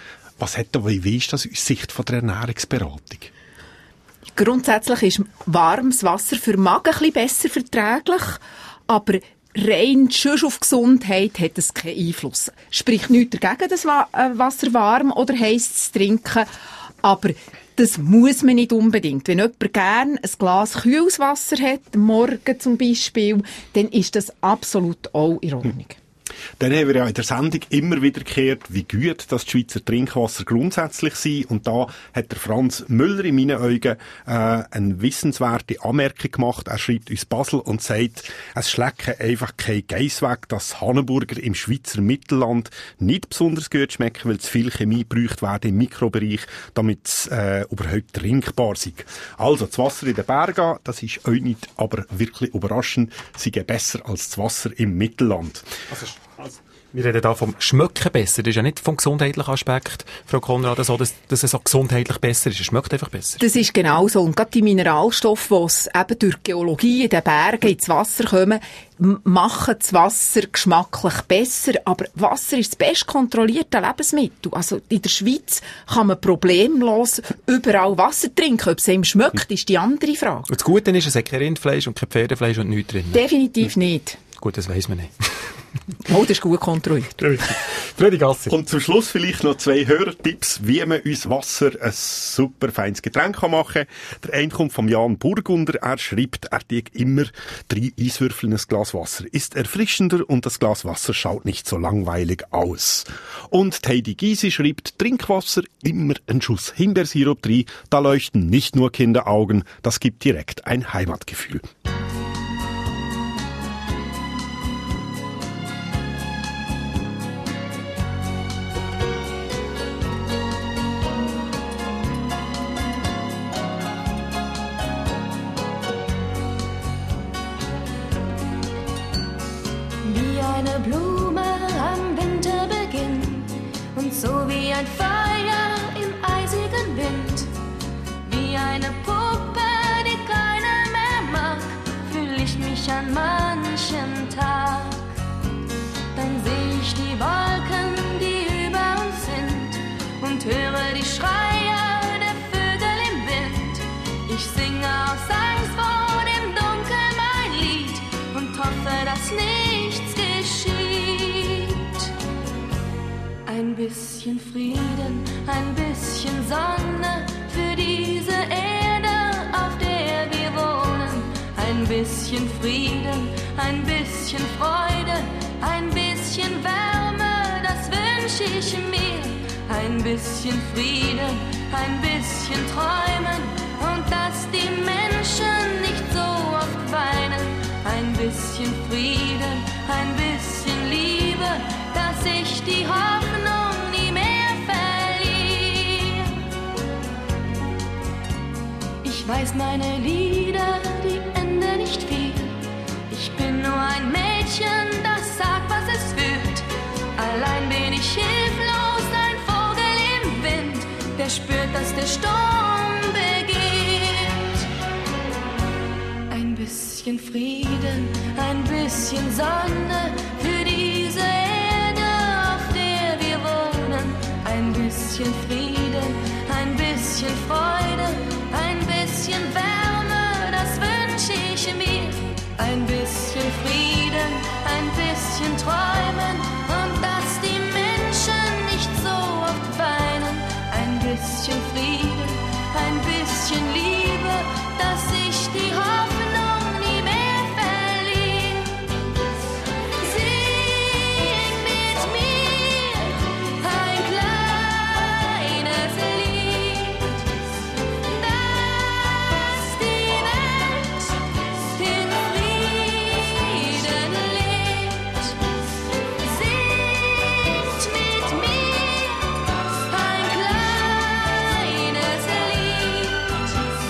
Wie ist das aus Sicht von der Ernährungsberatung? Grundsätzlich ist warmes Wasser für den Magen ein bisschen besser verträglich, aber rein schon auf Gesundheit hat es keinen Einfluss. Spricht nichts dagegen, das Wasser warm oder heiß zu trinken, aber das muss man nicht unbedingt. Wenn jemand gerne ein Glas kühles Wasser hat, morgen zum Beispiel, dann ist das absolut auch in Ordnung. Dann haben wir ja in der Sendung immer wieder gehört, wie gut das Schweizer Trinkwasser grundsätzlich sei. Und da hat der Franz Müller in meinen Augen eine wissenswerte Anmerkung gemacht. Er schreibt uns Basel und sagt, es schlecken einfach kein Geiss weg, dass Hahnenburger im Schweizer Mittelland nicht besonders gut schmecken, weil zu viel Chemie gebraucht werden im Mikrobereich, damit es überhaupt trinkbar sei. Also, das Wasser in den Bergen, das ist euch nicht, aber wirklich überraschend, sei besser als das Wasser im Mittelland. Wir reden hier vom Schmecken besser. Das ist ja nicht vom gesundheitlichen Aspekt, Frau Konrad, so, dass es so gesundheitlich besser ist. Es schmeckt einfach besser. Das ist genau so. Und gerade die Mineralstoffe, die es eben durch die Geologie in den Bergen ins Wasser kommen, machen das Wasser geschmacklich besser. Aber Wasser ist das best kontrollierte Lebensmittel. Also in der Schweiz kann man problemlos überall Wasser trinken. Ob es einem schmeckt, ist die andere Frage. Und das Gute ist, es hat kein Rindfleisch und kein Pferdefleisch und nichts drin. Definitiv nicht. Gut, das weiss man nicht. Oh, das ist gut kontrolliert. Freddy Gasser. Und zum Schluss vielleicht noch 2 Hörertipps, wie man uns Wasser ein super feines Getränk machen kann. Der eine kommt vom Jan Burgunder. Er schreibt, er tut immer 3 Eiswürfel in ein Glas Wasser. Ist erfrischender und das Glas Wasser schaut nicht so langweilig aus. Und Heidi Gysi schreibt, Trinkwasser, immer ein Schuss Himbeersirup drin. Da leuchten nicht nur Kinderaugen, das gibt direkt ein Heimatgefühl. Wie eine Blume am Winterbeginn und so wie ein Feuer im eisigen Wind. Wie eine Puppe, die keiner mehr mag, fühl ich mich an manchen Tag. Dann seh ich die Wolken, die über uns sind und höre die Schreie der Vögel im Wind. Ich singe aus Angst vor dem Dunkel mein Lied und hoffe, dass nichts geschieht. Ein bisschen Frieden, ein bisschen Sonne für diese Erde, auf der wir wohnen. Ein bisschen Frieden, ein bisschen Freude, ein bisschen Wärme, das wünsch ich mir. Ein bisschen Frieden, ein bisschen Träumen und dass die Menschen nicht so oft weinen. Ein bisschen Frieden, ein bisschen Liebe, dass ich die Hoffnung nie mehr verliere. Ich weiß meine Lieder, die enden nicht viel. Ich bin nur ein Mädchen, das sagt, was es fühlt. Allein bin ich hilflos, ein Vogel im Wind, der spürt, dass der Sturm beginnt. Ein bisschen Frieden, ein bisschen Sonne für diese Erde, auf der wir wohnen. Ein bisschen Frieden, ein bisschen Freude, ein bisschen Wärme, das wünsche ich mir. Ein bisschen Frieden, ein bisschen Träumen und dass die Menschen nicht so oft weinen. Ein bisschen Frieden, ein bisschen Liebe, dass ich die Hoffnung nie mehr verliere. Sing mit mir ein kleines Lied, dass die Welt in Frieden lebt. Singt mit mir ein kleines Lied,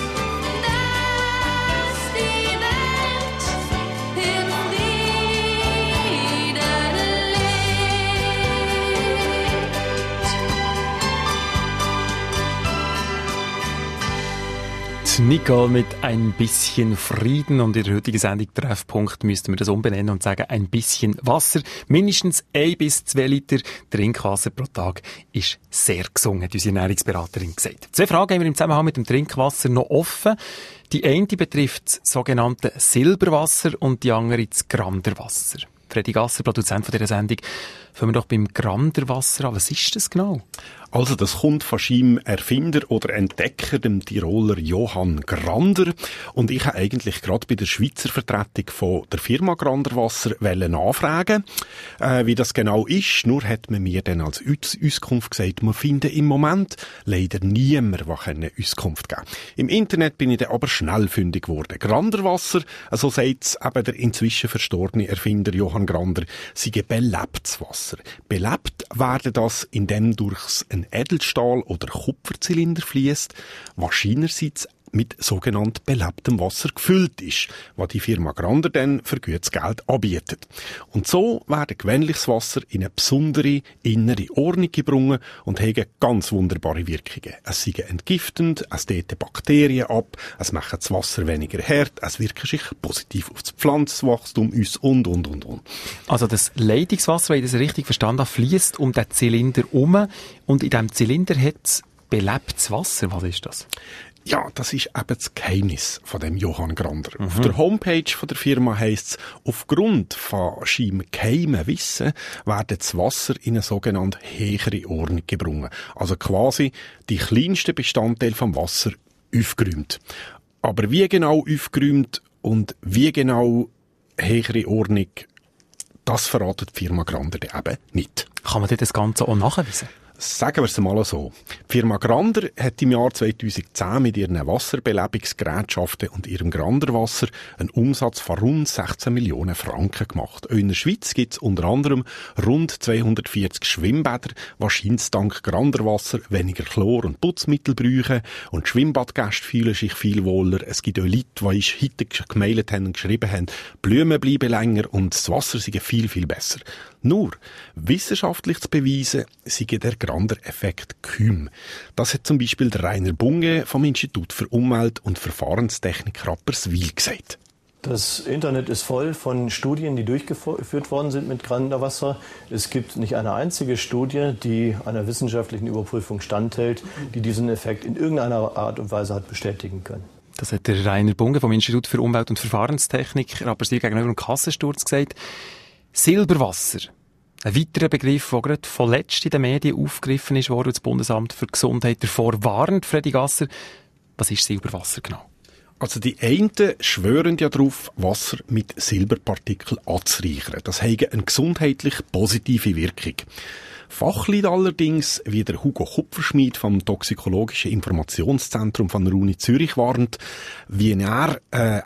dass die Welt in Frieden Die Nicole mit ein bisschen Frieden, und in der heutigen Sendung Treffpunkt müssten wir das umbenennen und sagen, ein bisschen Wasser, mindestens 1 bis 2 Liter Trinkwasser pro Tag ist sehr gesungen, hat unsere Ernährungsberaterin gesagt. 2 Fragen haben wir im Zusammenhang mit dem Trinkwasser noch offen. Die eine betrifft das sogenannte Silberwasser und die andere das Granderwasser. Freddy Gasser, Produzent von dieser Sendung. Fangen wir doch beim Granderwasser an. Was ist das genau? Also, das kommt von seinem Erfinder oder Entdecker, dem Tiroler Johann Grander. Und ich habe eigentlich gerade bei der Schweizer Vertretung von der Firma Granderwasser nachfragen, wie das genau ist. Nur hat man mir dann als Auskunft gesagt, man findet im Moment leider niemand, der Auskunft geben kann. Im Internet bin ich dann aber schnell fündig geworden. Granderwasser, also sagt eben der inzwischen verstorbene Erfinder Johann Grander, sei belebtes Wasser. Belebt werden das, indem durchs ein Edelstahl- oder Kupferzylinder fließt, wahrscheinlich mit sogenannt belebtem Wasser gefüllt ist, was die Firma Grander dann für gutes Geld anbietet. Und so werden gewöhnliches Wasser in eine besondere innere Ordnung gebracht und haben ganz wunderbare Wirkungen. Es sei entgiftend, es tötet Bakterien ab, es macht das Wasser weniger hart, es wirkt sich positiv auf das Pflanzenwachstum uns und. Also das Leitungswasser, wenn ich das richtig verstanden habe, fließt um den Zylinder herum und in diesem Zylinder hat es belebtes Wasser. Was ist das? Ja, das ist eben das Geheimnis von dem Johann Grander. Auf der Homepage von der Firma heisst es, aufgrund von seinem geheimen Wissen wird das Wasser in eine sogenannte höhere Ordnung gebracht. Also quasi die kleinsten Bestandteile vom Wasser aufgeräumt. Aber wie genau aufgeräumt und wie genau höhere Ordnung, das verratet die Firma Grander eben nicht. Kann man das Ganze auch nachweisen? Sagen wir es mal so. Die Firma Grander hat im Jahr 2010 mit ihren Wasserbelebungsgerätschaften und ihrem Granderwasser einen Umsatz von rund 16 Millionen Franken gemacht. Auch in der Schweiz gibt es unter anderem rund 240 Schwimmbäder, wahrscheinlich dank Granderwasser weniger Chlor- und Putzmittel brauchen, und die Schwimmbadgäste fühlen sich viel wohler. Es gibt auch Leute, die uns heute gemailt haben und geschrieben haben, Blumen bleiben länger und das Wasser sei viel, viel besser. Nur, wissenschaftlich zu beweisen, sei der Grander-Effekt kaum. Das hat zum Beispiel der Rainer Bunge vom Institut für Umwelt- und Verfahrenstechnik Rapperswil gesagt. Das Internet ist voll von Studien, die durchgeführt worden sind mit Granderwasser. Es gibt nicht eine einzige Studie, die einer wissenschaftlichen Überprüfung standhält, die diesen Effekt in irgendeiner Art und Weise hat bestätigen können. Das hat der Rainer Bunge vom Institut für Umwelt- und Verfahrenstechnik Rapperswil gegenüber dem Kassensturz gesagt. Silberwasser. Ein weiterer Begriff, der gerade vorletzt in den Medien aufgegriffen ist, worden, das Bundesamt für Gesundheit davor warnt, Freddy Gasser. Was ist Silberwasser genau? Also die einen schwören ja darauf, Wasser mit Silberpartikeln anzureichern. Das hat eine gesundheitlich positive Wirkung. Fachleute allerdings, wie der Hugo Kupferschmied vom Toxikologischen Informationszentrum von der Uni Zürich warnt, wie er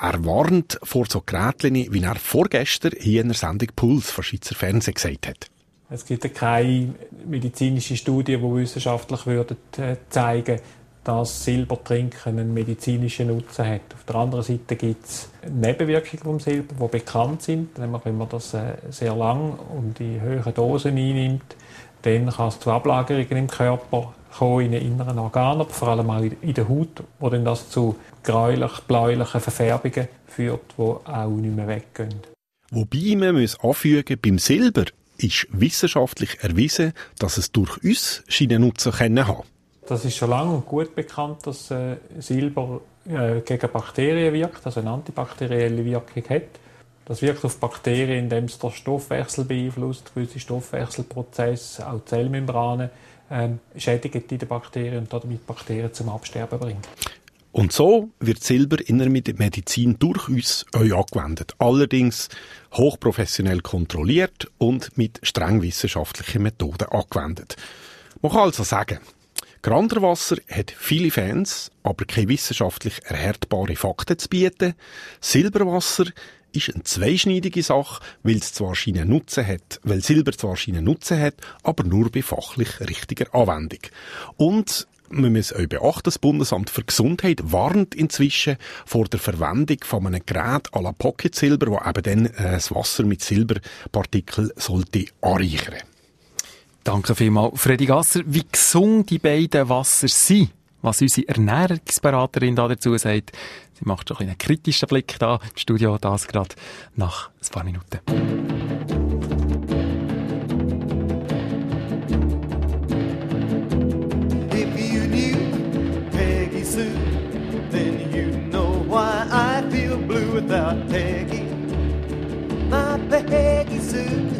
warnt vor so Geräten, wie er vorgestern hier in der Sendung Puls von Schweizer Fernsehen gesagt hat. Es gibt keine medizinische Studie, die wissenschaftlich würde zeigen, dass Silbertrinken einen medizinischen Nutzen hat. Auf der anderen Seite gibt es Nebenwirkungen vom Silber, die bekannt sind. Nämlich, wenn man das sehr lang und in hohen Dosen einnimmt, dann kann es zu Ablagerungen im Körper kommen, in den inneren Organen, aber vor allem auch in der Haut, wo dann das zu gräulich-bläulichen Verfärbungen führt, die auch nicht mehr weggehen. Wobei man anfügen muss, beim Silber ist wissenschaftlich erwiesen, dass es durch uns seinen Nutzen haben kann. Das ist schon lange und gut bekannt, dass Silber gegen Bakterien wirkt, also eine antibakterielle Wirkung hat. Das wirkt auf Bakterien, indem es den Stoffwechsel beeinflusst, gewisse Stoffwechselprozesse, auch Zellmembranen schädigt in den Bakterien und damit Bakterien zum Absterben bringt. Und so wird Silber in der Medizin durch uns angewendet. Allerdings hochprofessionell kontrolliert und mit streng wissenschaftlichen Methoden angewendet. Man kann also sagen, Granderwasser hat viele Fans, aber keine wissenschaftlich erhärtbare Fakten zu bieten. Silberwasser ist eine zweischneidige Sache, weil Silber zwar seinen Nutzen hat, aber nur bei fachlich richtiger Anwendung. Und man muss auch beachten, das Bundesamt für Gesundheit warnt inzwischen vor der Verwendung von einem Gerät à la Pocket Silber, das eben dann das Wasser mit Silberpartikeln sollte anreichern. Danke vielmals, Freddy Gasser. Wie gesund die beiden Wasser sind, was unsere Ernährungsberaterin da dazu sagt, sie macht schon einen kritischen Blick da im Studio, das gerade nach ein paar Minuten. If you knew Peggy Sue, then you know why I feel blue without Peggy. My Peggy Sue.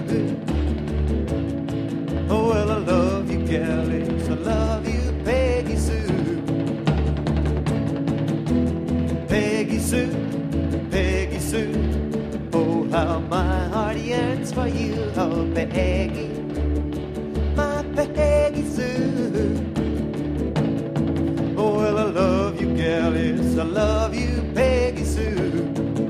Oh, well, I love you, galleys. I love you, Peggy Sue. Peggy Sue, Peggy Sue. Oh, how my heart yearns for you, oh, Peggy. My Peggy Sue. Oh, well, I love you, galleys. I love you, Peggy Sue.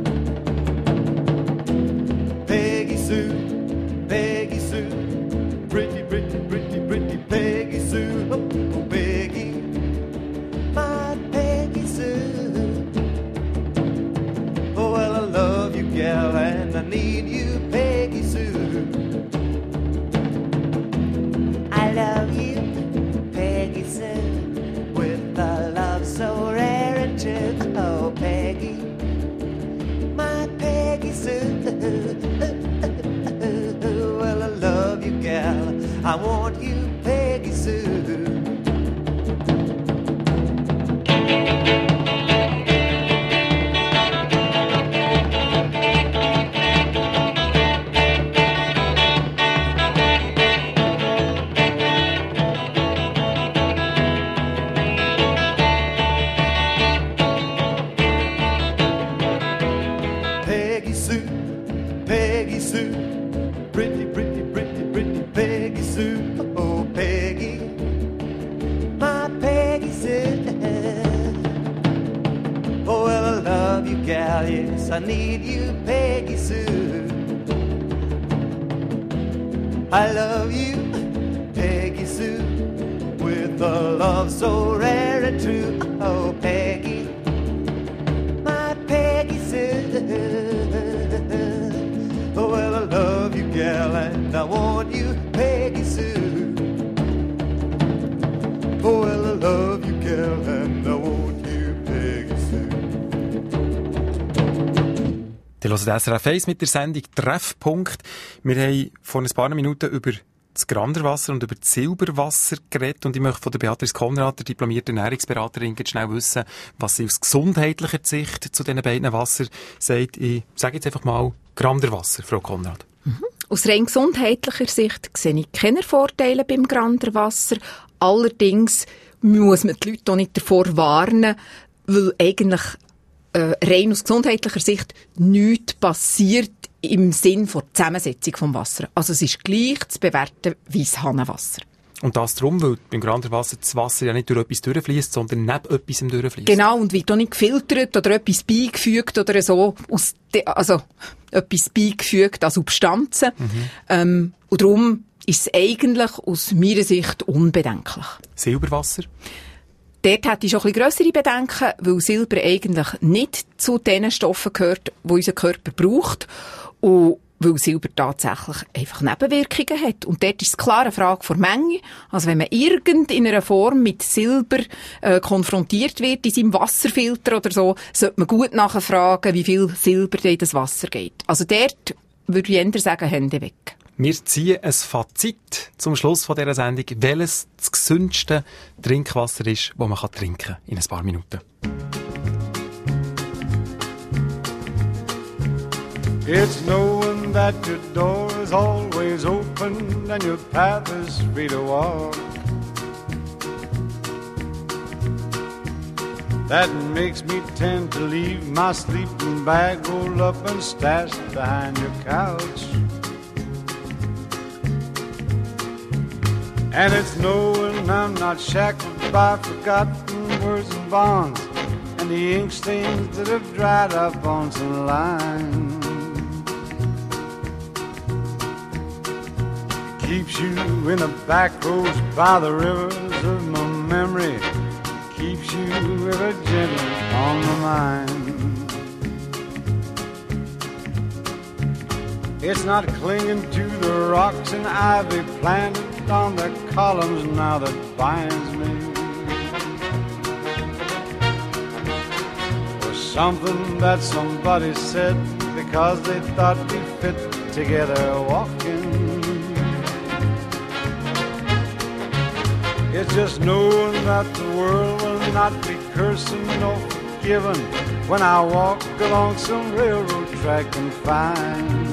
Peggy Sue, Peggy Sue. Pretty, pretty, pretty, pretty Peggy Sue. Oh, Peggy, my Peggy Sue. Oh, well, I love you, gal, and I need you, Peggy Sue. I love you, Peggy Sue, with a love so rare and true. Oh, Peggy, my Peggy Sue. Well, I love you, gal. I want you, Peggy Sue. Peggy Sue, Peggy Sue, pretty, pretty, pretty, pretty Peggy Sue. Oh, Peggy, my Peggy Sue. Oh, well, I love you, gal, yes, I need you, Peggy Sue. I love you, Peggy Sue, with a love so rare and true. Oh, Peggy, my Peggy Sue. Oh, well, I love you, gal, and I want you, Peggy Sue. Oh, well, I love you, gal, and I want you, Peggy Sue. Die hören SRF 1 mit der Sendung Treffpunkt. Wir haben vor ein paar Minuten über das Granderwasser und über das Silberwasser geredet und ich möchte von der Beatrice Konrad, der diplomierten Ernährungsberaterin, schnell wissen, was sie aus gesundheitlicher Sicht zu diesen beiden Wasser sagt. Ich sage jetzt einfach mal Granderwasser, Frau Konrad. Aus rein gesundheitlicher Sicht sehe ich keine Vorteile beim Granderwasser. Allerdings muss man die Leute auch nicht davor warnen, weil eigentlich rein aus gesundheitlicher Sicht nichts passiert im Sinn von der Zusammensetzung des Wassers. Also es ist gleich zu bewerten wie das Hahnenwasser. Und das darum, weil beim Granderwasser das Wasser ja nicht durch etwas durchfließt, sondern neben etwas durchfließt. Genau, und wird auch nicht gefiltert oder etwas beigefügt oder so, also etwas beigefügt an Substanzen. Und darum ist es eigentlich aus meiner Sicht unbedenklich. Silberwasser? Dort hätte ich schon ein bisschen grössere Bedenken, weil Silber eigentlich nicht zu den Stoffen gehört, die unser Körper braucht. Und weil Silber tatsächlich einfach Nebenwirkungen hat. Und dort ist es klar eine Frage der Menge. Also wenn man in einer Form mit Silber konfrontiert wird, in seinem Wasserfilter oder so, sollte man gut nachfragen, wie viel Silber in das Wasser geht. Also dort würde ich eher sagen, Hände weg. Wir ziehen ein Fazit zum Schluss von dieser Sendung, welches das gesündeste Trinkwasser ist, das man trinken kann in ein paar Minuten. It's knowing that your door is always open and your path is free to walk. That makes me tend to leave my sleeping bag rolled up and stashed behind your couch. And it's knowing I'm not shackled by forgotten words and bonds and the ink stains that have dried up on some lines. Keeps you in the back roads by the rivers of my memory. Keeps you ever gentle on my mind. It's not clinging to the rocks and ivy planted on the columns now that binds me. Or something that somebody said because they thought we fit together walking. It's just knowing that the world will not be cursing nor forgiving when I walk along some railroad track and find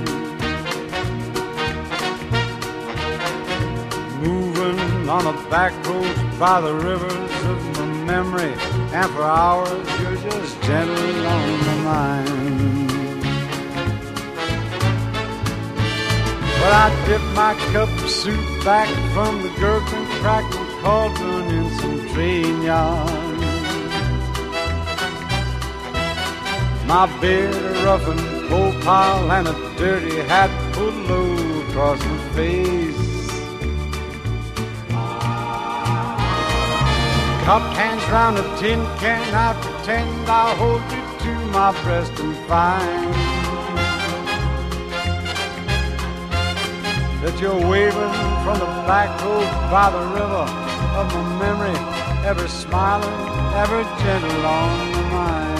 moving on the back roads by the rivers of my memory, and for hours you're just gentle on my mind. But I dip my cup of soup back from the gurgling, crackling cauldron in some train yard. My beard a roughened coal pile and a dirty hat pulled low across my face. Cupped hands round a tin can, I pretend I'll hold you to my breast and find that you're waving from the black road by the river of my memory, ever smiling, ever gentle on my mind.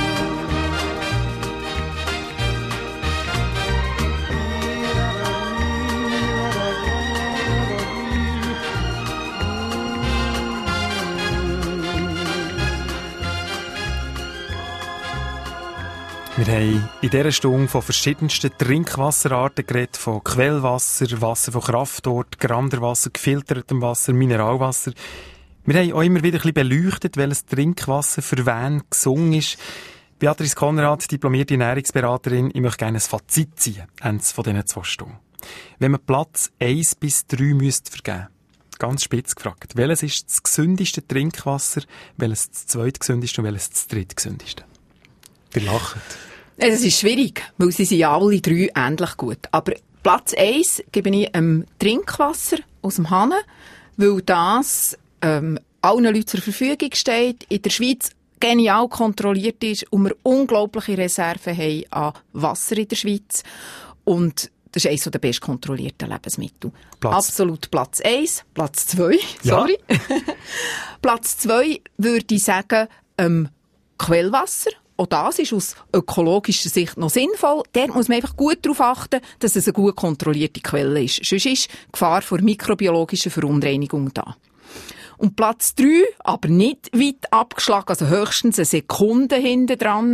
Wir haben in dieser Stunde von verschiedensten Trinkwasserarten geredet, von Quellwasser, Wasser von Kraftort, Granderwasser, gefiltertem Wasser, Mineralwasser. Wir haben auch immer wieder ein bisschen beleuchtet, welches Trinkwasser für wen gesungen ist. Beatrice Konrad, diplomierte Ernährungsberaterin, ich möchte gerne ein Fazit ziehen, eins von diesen 2 Stunden. Wenn man Platz 1 bis 3 müsste vergeben, ganz spitz gefragt, welches ist das gesündeste Trinkwasser, welches das zweitgesündeste und welches das drittgesündeste? Ihr lacht. Es ist schwierig, weil sie sind alle 3 ähnlich gut. Aber Platz 1 gebe ich Trinkwasser aus dem Hahn, weil das allen Leuten zur Verfügung steht, in der Schweiz genial kontrolliert ist und wir unglaubliche Reserven haben an Wasser in der Schweiz. Und das ist eines der best kontrollierten Lebensmittel. Absolut Platz 1, Platz 2, sorry. Ja. Platz 2 würde ich sagen, Quellwasser. Auch das ist aus ökologischer Sicht noch sinnvoll. Dort muss man einfach gut darauf achten, dass es eine gut kontrollierte Quelle ist. Sonst ist die Gefahr vor mikrobiologischer Verunreinigung da. Und Platz 3, aber nicht weit abgeschlagen, also höchstens eine Sekunde hinten dran,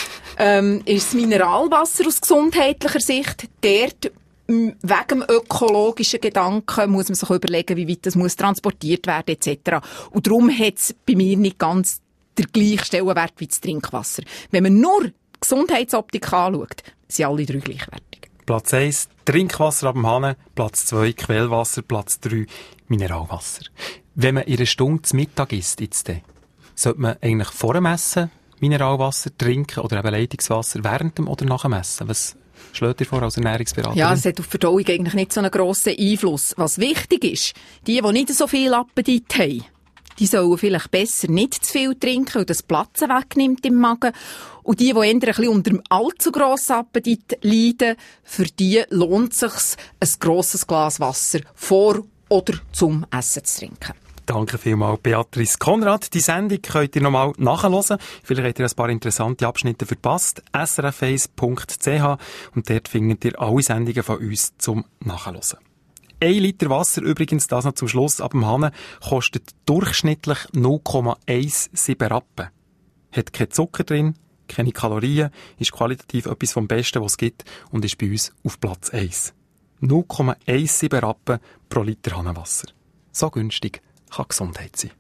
ist das Mineralwasser aus gesundheitlicher Sicht. Dort, wegen dem ökologischen Gedanken, muss man sich überlegen, wie weit das muss transportiert werden etc. Und darum hat es bei mir nicht ganz der gleiche Stellenwert wie das Trinkwasser. Wenn man nur die Gesundheitsoptik anschaut, sind alle 3 gleichwertig. Platz 1, Trinkwasser ab dem Hahn. Platz 2, Quellwasser. Platz 3, Mineralwasser. Wenn man in einer Stunde zu Mittag isst, sollte man eigentlich vor dem Essen Mineralwasser trinken oder eben Leitungswasser während dem oder nach dem Essen? Was schlägt ihr vor als Ernährungsberaterin? Ja, es hat auf die Verdauung eigentlich nicht so einen grossen Einfluss. Was wichtig ist, die nicht so viel Appetit haben, die sollen vielleicht besser nicht zu viel trinken, weil das Platz wegnimmt im Magen. Und die eher ein bisschen unter dem allzu grossen Appetit leiden, für die lohnt es sich, ein grosses Glas Wasser vor oder zum Essen zu trinken. Danke vielmals, Beatrice Konrad. Die Sendung könnt ihr nochmal nachhören. Vielleicht habt ihr ein paar interessante Abschnitte verpasst. srf1.ch und dort findet ihr alle Sendungen von uns zum Nachhören. 1 Liter Wasser, übrigens das noch zum Schluss, ab dem Hahn, kostet durchschnittlich 0,17 Rappen. Hat kein Zucker drin, keine Kalorien, ist qualitativ etwas vom Besten, was es gibt und ist bei uns auf Platz 1. 0,17 Rappen pro Liter Hahnenwasser. So günstig kann Gesundheit sein.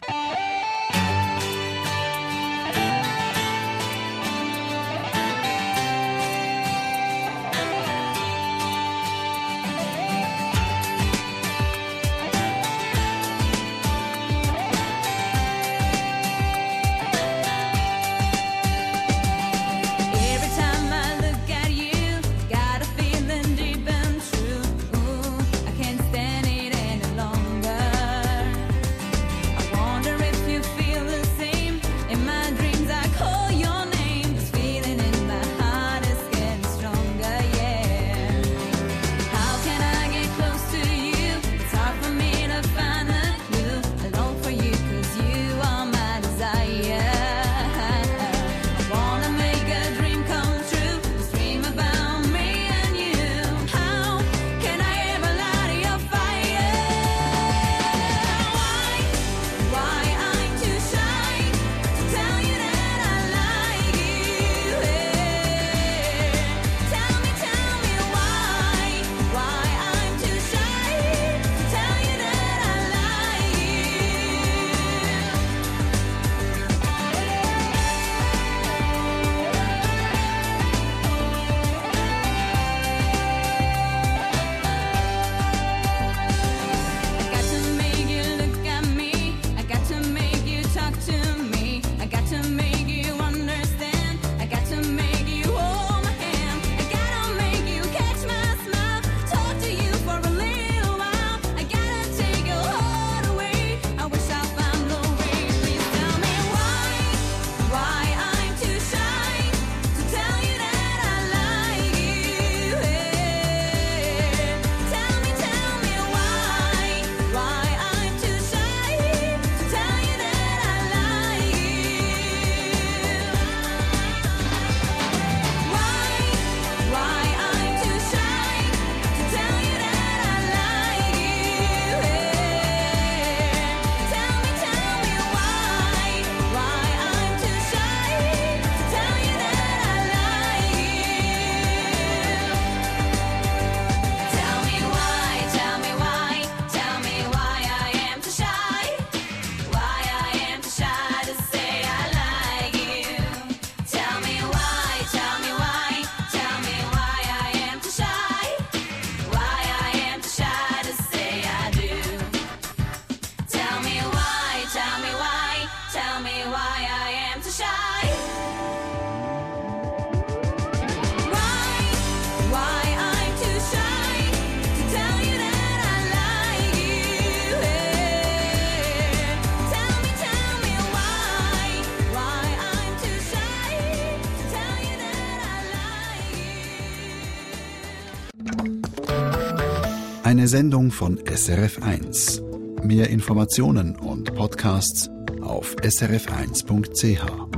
Eine Sendung von SRF1. Mehr Informationen und Podcasts auf srf1.ch.